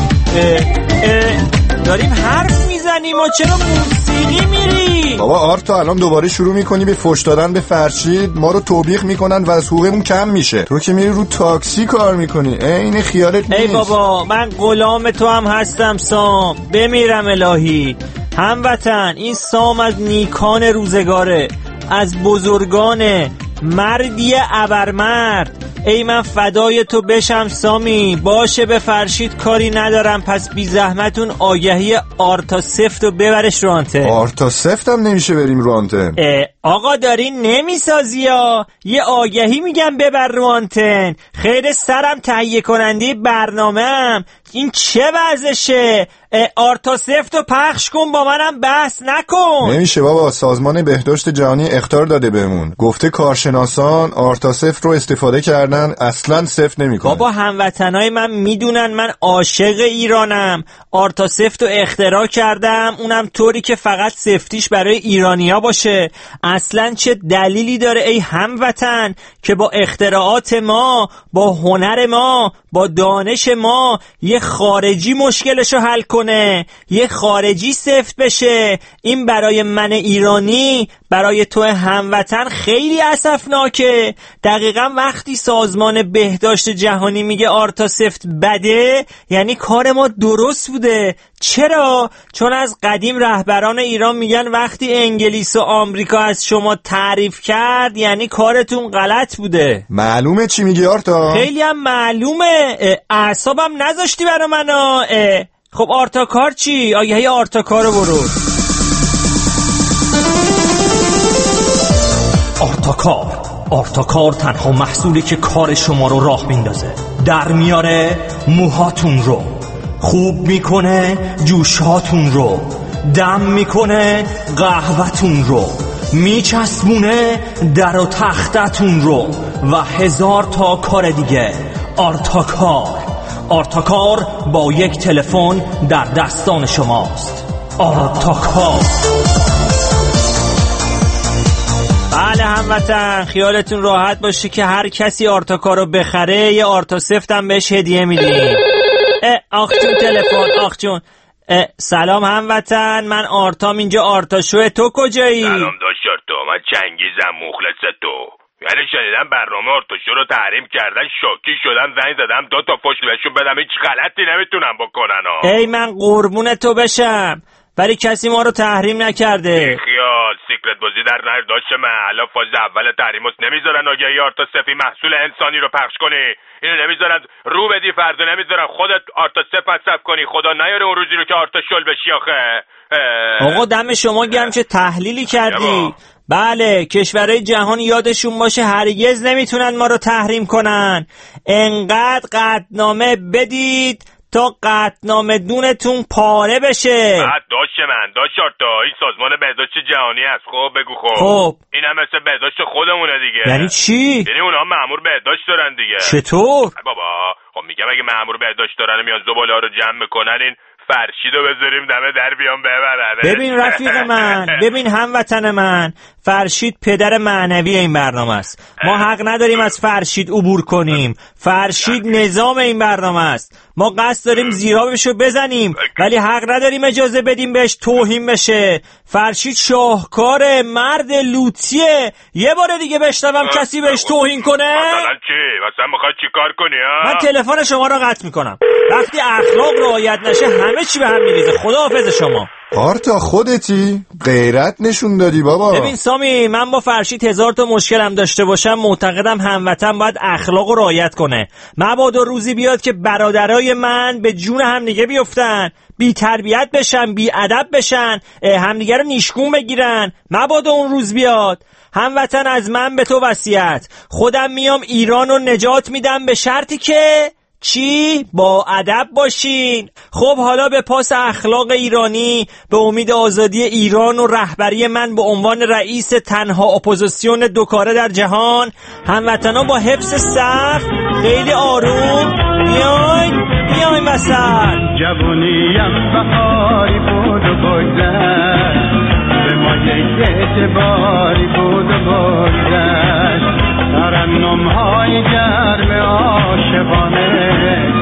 P: داریم حرف میزنیم و چرا موسیقی میری؟
Q: بابا آرتا الان دوباره شروع میکنی به فحش دادن به فرشید. ما رو توبیخ میکنن و از حقوقمون کم میشه. تو که میری رو تاکسی کار میکنی. این خیالت نیست.
P: ای بابا من غلام تو هم هستم سام. بمیرم الهی. هموطن، این سام از نیکان روزگاره، از بزرگان، مردی ابرمرد. ای من فدای تو بشم سامی. باشه به فرشید کاری ندارم، پس بی زحمتون آگهی آرتا سفت رو ببرش رو آنتن.
Q: آرتا سفت هم نمیشه بریم رو آنتن.
P: آقا داری نمیسازی ها. یه آگهی میگم ببر رو آنتن. خیر سرم تهیه کننده برنامه‌ام. این چه وضعشه؟ آرتا سفت رو پخش کن، با منم بحث نکن.
Q: نمیشه بابا، سازمان بهداشت جهانی اخطار داده بهمون. گفته کارشناسان آرتا سفت رو استفاده کردن، اصلا سفت نمیکنه.
P: بابا هموطنای من میدونن من عاشق ایرانم. آرتا سفت رو اختراع کردم، اونم طوری که فقط سفتیش برای ایرانیا باشه. اصلا چه دلیلی داره ای هموطن که با اختراعات ما، با هنر ما، با دانش ما یه خارجی مشکلشو حل کنه، یه خارجی سفت بشه؟ این برای من ایرانی، برای تو هموطن خیلی اسفناکه. دقیقا وقتی سازمان بهداشت جهانی میگه آرتا سفت بده، یعنی کار ما درست بوده. چرا؟ چون از قدیم رهبران ایران میگن وقتی انگلیس و آمریکا از شما تعریف کرد، یعنی کارتون غلط بوده.
Q: معلومه چی میگی آرتا؟
P: خیلی هم معلومه. اعصابم نذاشتی برا منو. خب آرتا کار چی؟ آگهی آرتا کار رو برو. آرتا کار تنها محصولی که کار شما رو راه میندازه. در میاره موهاتون رو، خوب میکنه جوشاتون رو، دم میکنه قهوه‌تون رو، میچسبونه در و تختتون رو و 1000 تا کار دیگه. آرتا کار با یک تلفن در دستان شماست. آرتا کار. بله هموطن، خیالتون راحت باشه که هر کسی آرتا کار رو بخره یه آرتا سفت هم بهش هدیه میدیم. آخ جون تلفن، آخ جون. سلام هموطن، من آرتام اینجا. آرتا شو، تو کجایی؟
R: سلام داشت آرتا، من چنگیزم، مخلص تو. یعنی شنیدم برنامه آرتا شو رو تحریم کردن، شاکی شدم، زنگ زدم 2 تا فحش بهشون بدم، هیچ غلطی نمیتونم بکنن ها.
P: ای من قربون تو بشم، ولی کسی ما رو تحریم نکرده.
R: خیال سیکرت بازی در نهر داشت من الان فاز اول تحریمات نمیذارن آگهی آرتا سفی محصول انسانی رو پخش کنی، اینو نمیذارن رو بدی، فردا نمیذارن خودت آرتا سف مصرف کنی. خدا نیاره اون روزی رو که آرتا شل بشی آخه.
P: آقا دم شما گرم، چه تحلیلی کردی. بله، کشورهای جهان یادشون باشه هرگز نمیتونن ما رو تحریم کنن. انقدر قطعنامه بدید تا قطعنامه دونتون پاره بشه.
R: داشت آرتا، این سازمان بهداشت جهانی است. خب بگو.
P: خب
R: این هم مثل بهداشت خودمونه دیگه.
P: یعنی چی؟
R: یعنی اونا مأمور بهداشت دارن دیگه.
P: چطور؟
R: بابا خب میگم اگه مأمور بهداشت دارن میان زباله ها رو جمع میکنن، این فرشیدو بذاریم دمه در بیان ببرن.
P: ببین رفیق من، ببین هموطن من، فرشید پدر معنوی این برنامه است. ما حق نداریم از فرشید عبور کنیم. فرشید نظام این برنامه است. ما قصد داریم زیرابشو بزنیم ولی حق نداریم اجازه بدیم بهش توهین بشه. فرشید شاهکاره، مرد لوطیه. یه بار دیگه بشنوم کسی بهش توهین کنه.
R: مثلا چی؟ مثلا میخواد چی کار کنی ها؟
P: من تلفن شما رو قطع میکنم. وقتی اخلاق رعایت نشه همه چی به هم میریزه. خداحافظ شما.
Q: آرتا خودتی غیرت نشون دادی بابا.
P: ببین سامی، من با فرشید 1000 تا مشکلم داشته باشم، معتقدم هموطن باید اخلاق رو رعایت کنه. مبادا روزی بیاد که برادرای من به جون همدیگه بیفتن، بی تربیت بشن، بی ادب بشن، همدیگه رو نیشگون بگیرن. مبادا اون روز بیاد. هموطن از من به تو وصیت، خودم میام ایران رو نجات میدم به شرطی که چی؟ با ادب باشین. خب حالا به پاس اخلاق ایرانی، به امید آزادی ایران و رهبری من به عنوان رئیس تنها اپوزیسیون دوکاره در جهان، هموطنا با حفظ صف خیلی آروم بیاین وسط.
A: جوونیم بهاری بود و بگذشت، به ما یک اعتباری بود و بگذشت. ترنم‌های گرم عاشقانه،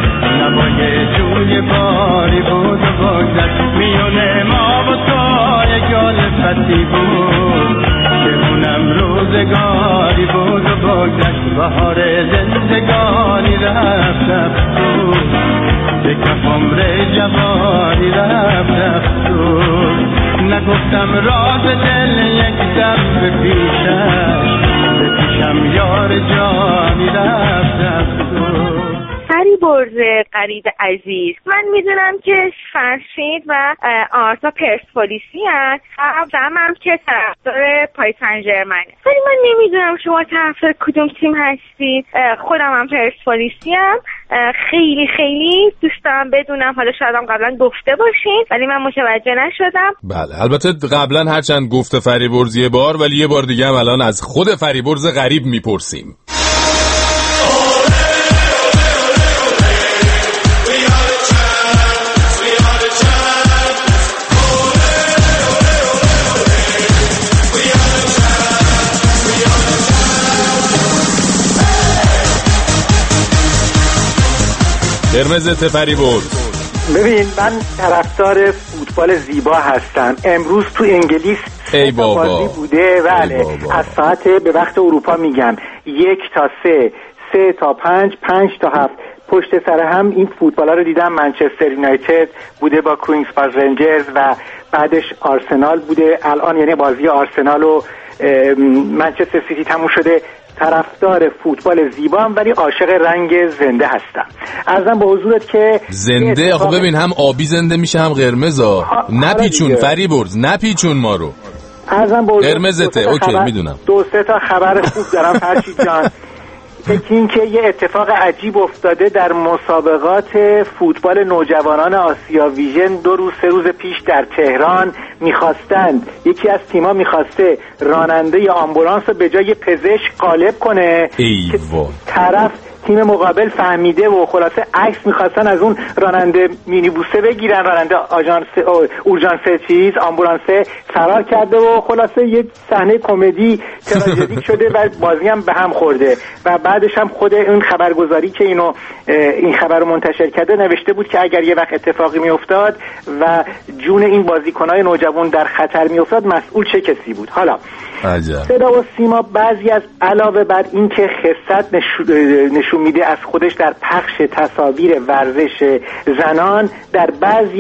A: نوای جوی باری بود و بگذشت. میونه ما و تو یک الفتی بود که اونم روزگاری بود و بگذشت. بهار زندگانی رفت بود، به کف عمر جوانی رفت بود. نگفتم راز دل یک دم به پیشش، به پیشم یار جانی رفت بود.
F: فریبرز غریب عزیز، من میدونم که فرشید و آرتا پرسپولیسی هست، قبلم که طرفدار پاریس سن ژرمنه، ولی من نمیدونم شما طرفدار کدوم تیم هستید. خودم هم پرسپولیسی ام. خیلی خیلی دوست دارم بدونم، حالا شاید هم قبلا گفته باشین ولی من متوجه نشدم.
G: بله البته قبلا هرچند گفته فریبرز یه بار، ولی یه بار دیگه هم الان از خود فریبرز غریب میپرسیم. قرمز فریبرز.
S: ببین من طرفدار فوتبال زیبا هستم. امروز تو انگلیس بازی بوده. بله از ساعت به وقت اروپا میگم 1 تا 3 3 تا 5 5 تا 7 پشت سر هم این فوتبالا رو دیدم. منچستر یونایتد بوده با کوینز پارک رنجرز و بعدش آرسنال بوده. الان یعنی بازی آرسنال و منچستر سیتی تموم شده. طرفدار فوتبال زیبا هم ولی عاشق رنگ زنده هستم. عرضم به حضورت که
G: زنده خب ببین هم آبی زنده میشه هم قرمزا. نپیچون فریبرز، نپیچون ما رو.
S: عرضم به حضورت
G: قرمزته. اوکی میدونم.
S: 2-3 تا خبر خوب دارم فرشید جان. این که یه اتفاق عجیب افتاده در مسابقات فوتبال نوجوانان آسیا ویژن 2-3 روز پیش در تهران. میخواستند یکی از تیم‌ها میخواسته راننده آمبولانس رو به جای پزشک غالب کنه که طرف تیم مقابل فهمیده و خلاصه عکس میخواستن از اون راننده مینیبوسه بگیرن. راننده اورژانس آمبولانسه فرار کرده و خلاصه یه صحنه کمدی تراژدیک شده و بازی هم به هم خورده. و بعدش هم خود اون خبرگزاری که این خبر رو منتشر کرده نوشته بود که اگر یه وقت اتفاقی میافتاد و جون این بازیکنای نوجوان در خطر میافتاد مسئول چه کسی بود. حالا صدا و سیما بعضی از علاوه بر این که خست نشون میده از خودش در پخش تصاویر ورزش زنان، در بعضی از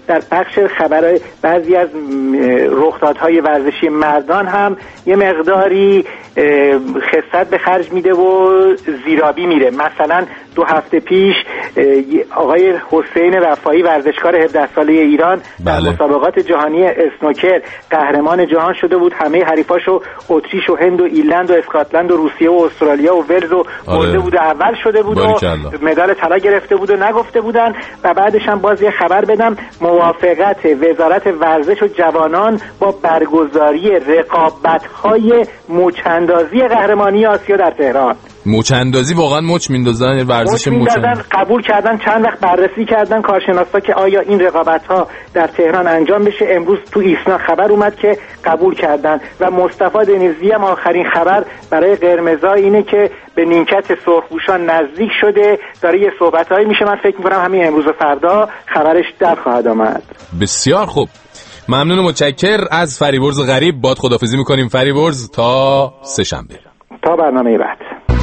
S: در پخش خبر بعضی از رخدادهای ورزشی مردان هم یه مقداری خست به خرج میده و زیرابی میره. مثلا 2 هفته پیش آقای حسین وفایی ورزشکار 17 ساله ایران در مسابقات جهانی اسنوکر قهرمان جهان شده بود. همه حریفاشو اتریش و هند و ایرلند و اسکاتلند و روسیه و استرالیا و ولز و برده بود و اول شده بود و مدال طلا گرفته بود و نگفته بودن. و بعدش هم باز یه خبر بدم، موافقت وزارت ورزش و جوانان با برگزاری رقابت‌های مچ‌اندازی قهرمانی آسیا در تهران.
G: مچ‌اندازی واقعا مچ میندازن، ورزش
S: مچ قبول کردن. چند وقت بررسی کردن کارشناسا که آیا این رقابت‌ها در تهران انجام بشه. امروز تو ایسنا خبر اومد که قبول کردن. و مصطفی دنیزی هم آخرین خبر برای قرمزا اینه که به نیمکت سرخپوشان نزدیک شده، داره یه صحبتایی میشه. من فکر می‌کنم همین امروز و فردا خبرش در خواهد آمد.
G: بسیار خوب، ممنون و متشکر از فریبرز غریب. باد خداحافظی می‌کنیم فریبرز تا سه شنبه،
S: تا برنامه بعد.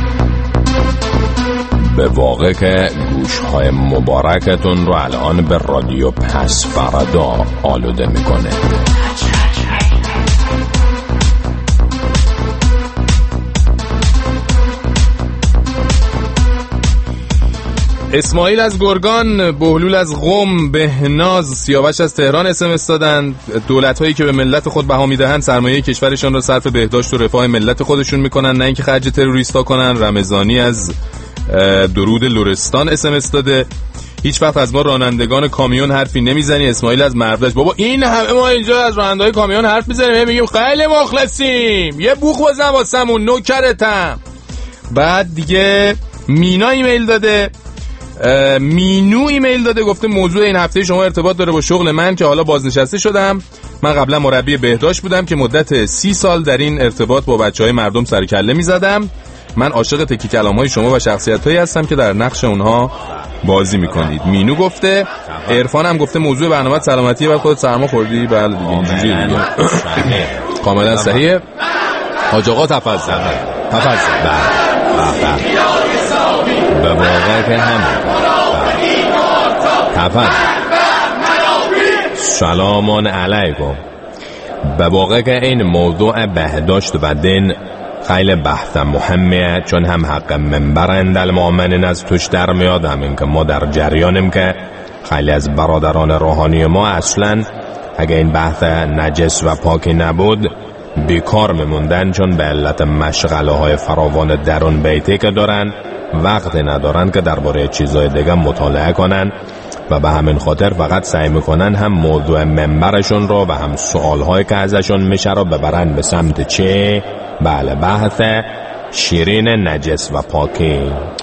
G: به واقع که گوشهای مبارکتون رو الان به رادیو پس فردا آلوده میکنه. اسماعیل از گرگان، بهلول از قم، بهناز سیاوش از تهران اسمس دادن. دولت‌هایی که به ملت خود بها میدهن سرمایه کشورشان را صرف بهداشت و رفاه ملت خودشون میکنن، نه اینکه خرج تروریستا کنن. رمضانی از درود لرستان اسمس داده. هیچ وقت از ما رانندگان کامیون حرفی نمیزنی. اسماعیل از مربدش، بابا این همه ما اینجا از رانندگان کامیون حرف میزنیم، میگیم خیلی مخلصیم، یه بوق بزن واسمون، نوکرتم. بعد دیگه مینا ایمیل داده، مینو ایمیل داده، گفته موضوع این هفته شما ارتباط داره با شغل من که حالا بازنشسته شدم. من قبلا مربی بهداشت بودم که مدت 30 سال در این ارتباط با بچهای مردم سر کله میزدم. من عاشق تکی کلام‌های شما و شخصیت‌هایی هستم که در نقش اونها بازی میکنید. مینو گفته. عرفان هم گفته موضوع برنامه سلامتیه، بعد خودت سرما خوردی. بله دیگه اینجوری دیگه. کاملا صحیحه. حاج آقا تفضل. به واقع که تفضل. سلامان علیکم. به واقع که این موضوع بهداشت و دین خیلی بحث مهمیه، چون هم حق منبر اندل مؤمنین از توش در میاد، همین که ما در جریانیم که خیلی از برادران روحانی ما اصلا اگه این بحث نجس و پاکی نبود بیکار میموندن، چون به علت مشغله های فراوان درون بیتی که دارن وقت ندارن که درباره چیزای دیگه مطالعه کنن و به همین خاطر فقط سعی میکنن هم موضوع منبرشون رو و هم سوالهایی که ازشون میشه رو ببرن به سمت چه؟ بله، بحث شیرین نجس و پاکی.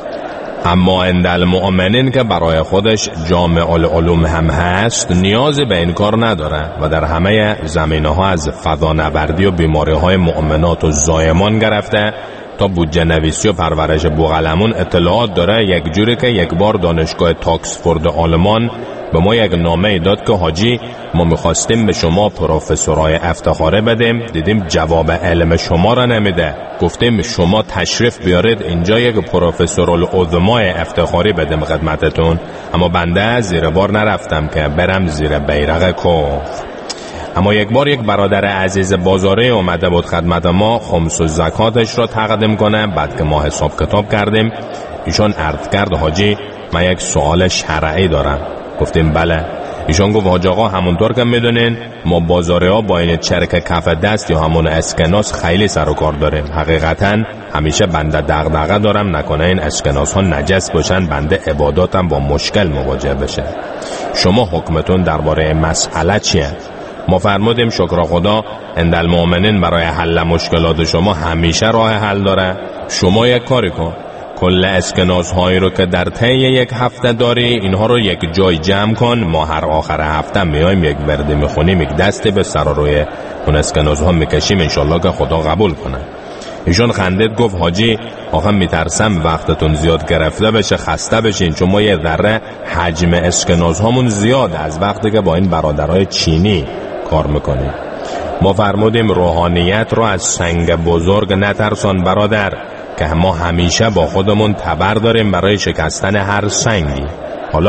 G: اما اندل مؤمنین که برای خودش جامع العلوم هم هست نیازی به این کار نداره و در همه زمینه ها از فضانوردی و بیماری های مؤمنات و زایمان گرفته تا بودجه نویسی و پرورش بوقلمون اطلاعات داره. یک جوری که یک بار دانشگاه تاکسفورد آلمان به ما یک نامه داد که حاجی ما میخواستیم به شما پروفسورای افتخاره بدیم، دیدیم جواب علم شما را نمیده، گفتیم شما تشریف بیارید اینجا یک پروفسور العظمای افتخاری بدیم خدمتتون، اما بنده زیر بار نرفتم که برم زیر بیرق کفر. اما یک بار یک برادر عزیز بازاره اومده بود خدمت ما خمس و زکاتش را تقدیم کنه. بعد که ما حساب کتاب کردیم ایشان عرض کرد حاجی من یک سوال شرعی دارم. گفتیم بله. ایشان گفت حاج آقا همونطور که میدونین ما بازاره ها با این چرک کف دست یا همون اسکناس خیلی سر و کار داریم. حقیقتا همیشه بنده دغدغه دارم نکنه این اسکناس ها نجس باشن، بنده عباداتم با مشکل مواجه بشه. شما حکمتون درباره مسئله چیه؟ ما فرمودیم شکر خدا اندل مؤمنین برای حل مشکلات شما همیشه راه حل داره. شما یک کاری کن، کل اسکناس هایی رو که در طی یک هفته داری اینها رو یک جای جمع کن، ما هر آخر هفته میایم یک ورده میخونیم، یک دسته به سر روی اون اسکناس ها میکشیم، انشالله که خدا قبول کنه. ایشون خندید گفت حاجی آخه میترسم وقتتون زیاد گرفته بشه خسته بشین، چون ما یه ذره حجم اسکناس هامون زیاد از وقتی که با این برادرای چینی کار میکنیم. ما فرمودیم روحانیت رو از سنگ بزرگ نترسان برادر، که ما همیشه با خودمون تبر داریم برای شکستن هر سنگی. حالا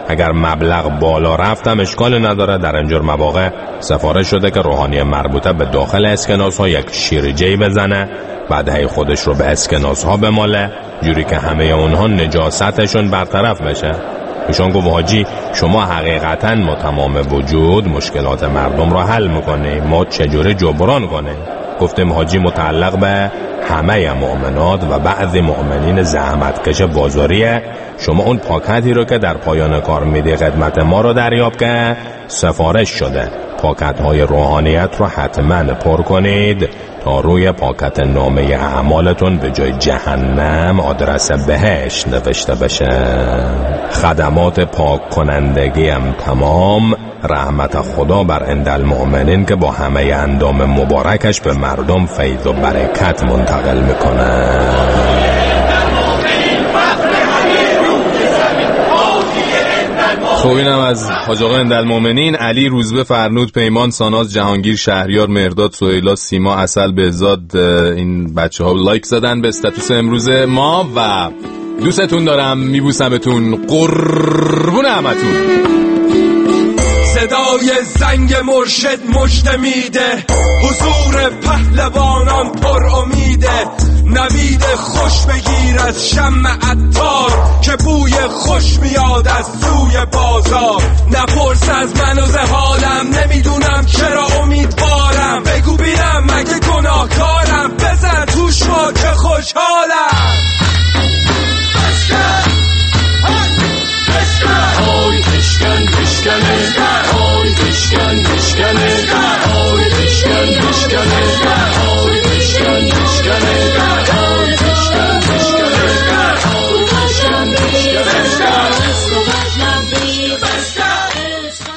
G: اگر مبلغ بالا رفتم اشکال نداره. در اینجور مواقع سفارش شده که روحانی مربوطه به داخل اسکناس ها یک شیرجه‌ای بزنه، بعد هی خودش رو به اسکناس ها بماله، جوری که همه اونها نجاستشون برطرف بشه. ایشان گفت حاجی شما حقیقتا با تمام وجود مشکلات مردم را حل میکنه، ما چجوری جبران کنه؟ گفتیم حاجی متعلق به همه مؤمنات و بعضی مؤمنین زحمتکش بازاریه. شما اون پاکتی رو که در پایان کار میده خدمت ما رو دریاب که سفارش شده. پاکت های روحانیت رو حتما پر کنید تا روی پاکت نامه اعمالتون به جای جهنم آدرس بهشت نوشته بشه. خدمات پاک کنندگی هم تمام. رحمت خدا بر عند المؤمنین که با همه اندام مبارکش به مردم فیض و برکت منتقل میکنه. خب اینم از حاج آقا عندالمؤمنین. علی، روزبه، فرنود، پیمان، ساناز، جهانگیر، شهریار، مهرداد، سهیلا، سیما، عسل، بهزاد، این بچه ها لایک زدن به استاتوس امروز ما و دوستتون دارم، میبوسمتون، قربون همتون.
C: صدای زنگ مرشد مژده میده، حضور پهلوانان پر امیده. نوید خوش بگیر از شمع عطار که بوی خوش میاد از سوی بازار. نپرس از من و ز حالم، نمیدونم چرا امید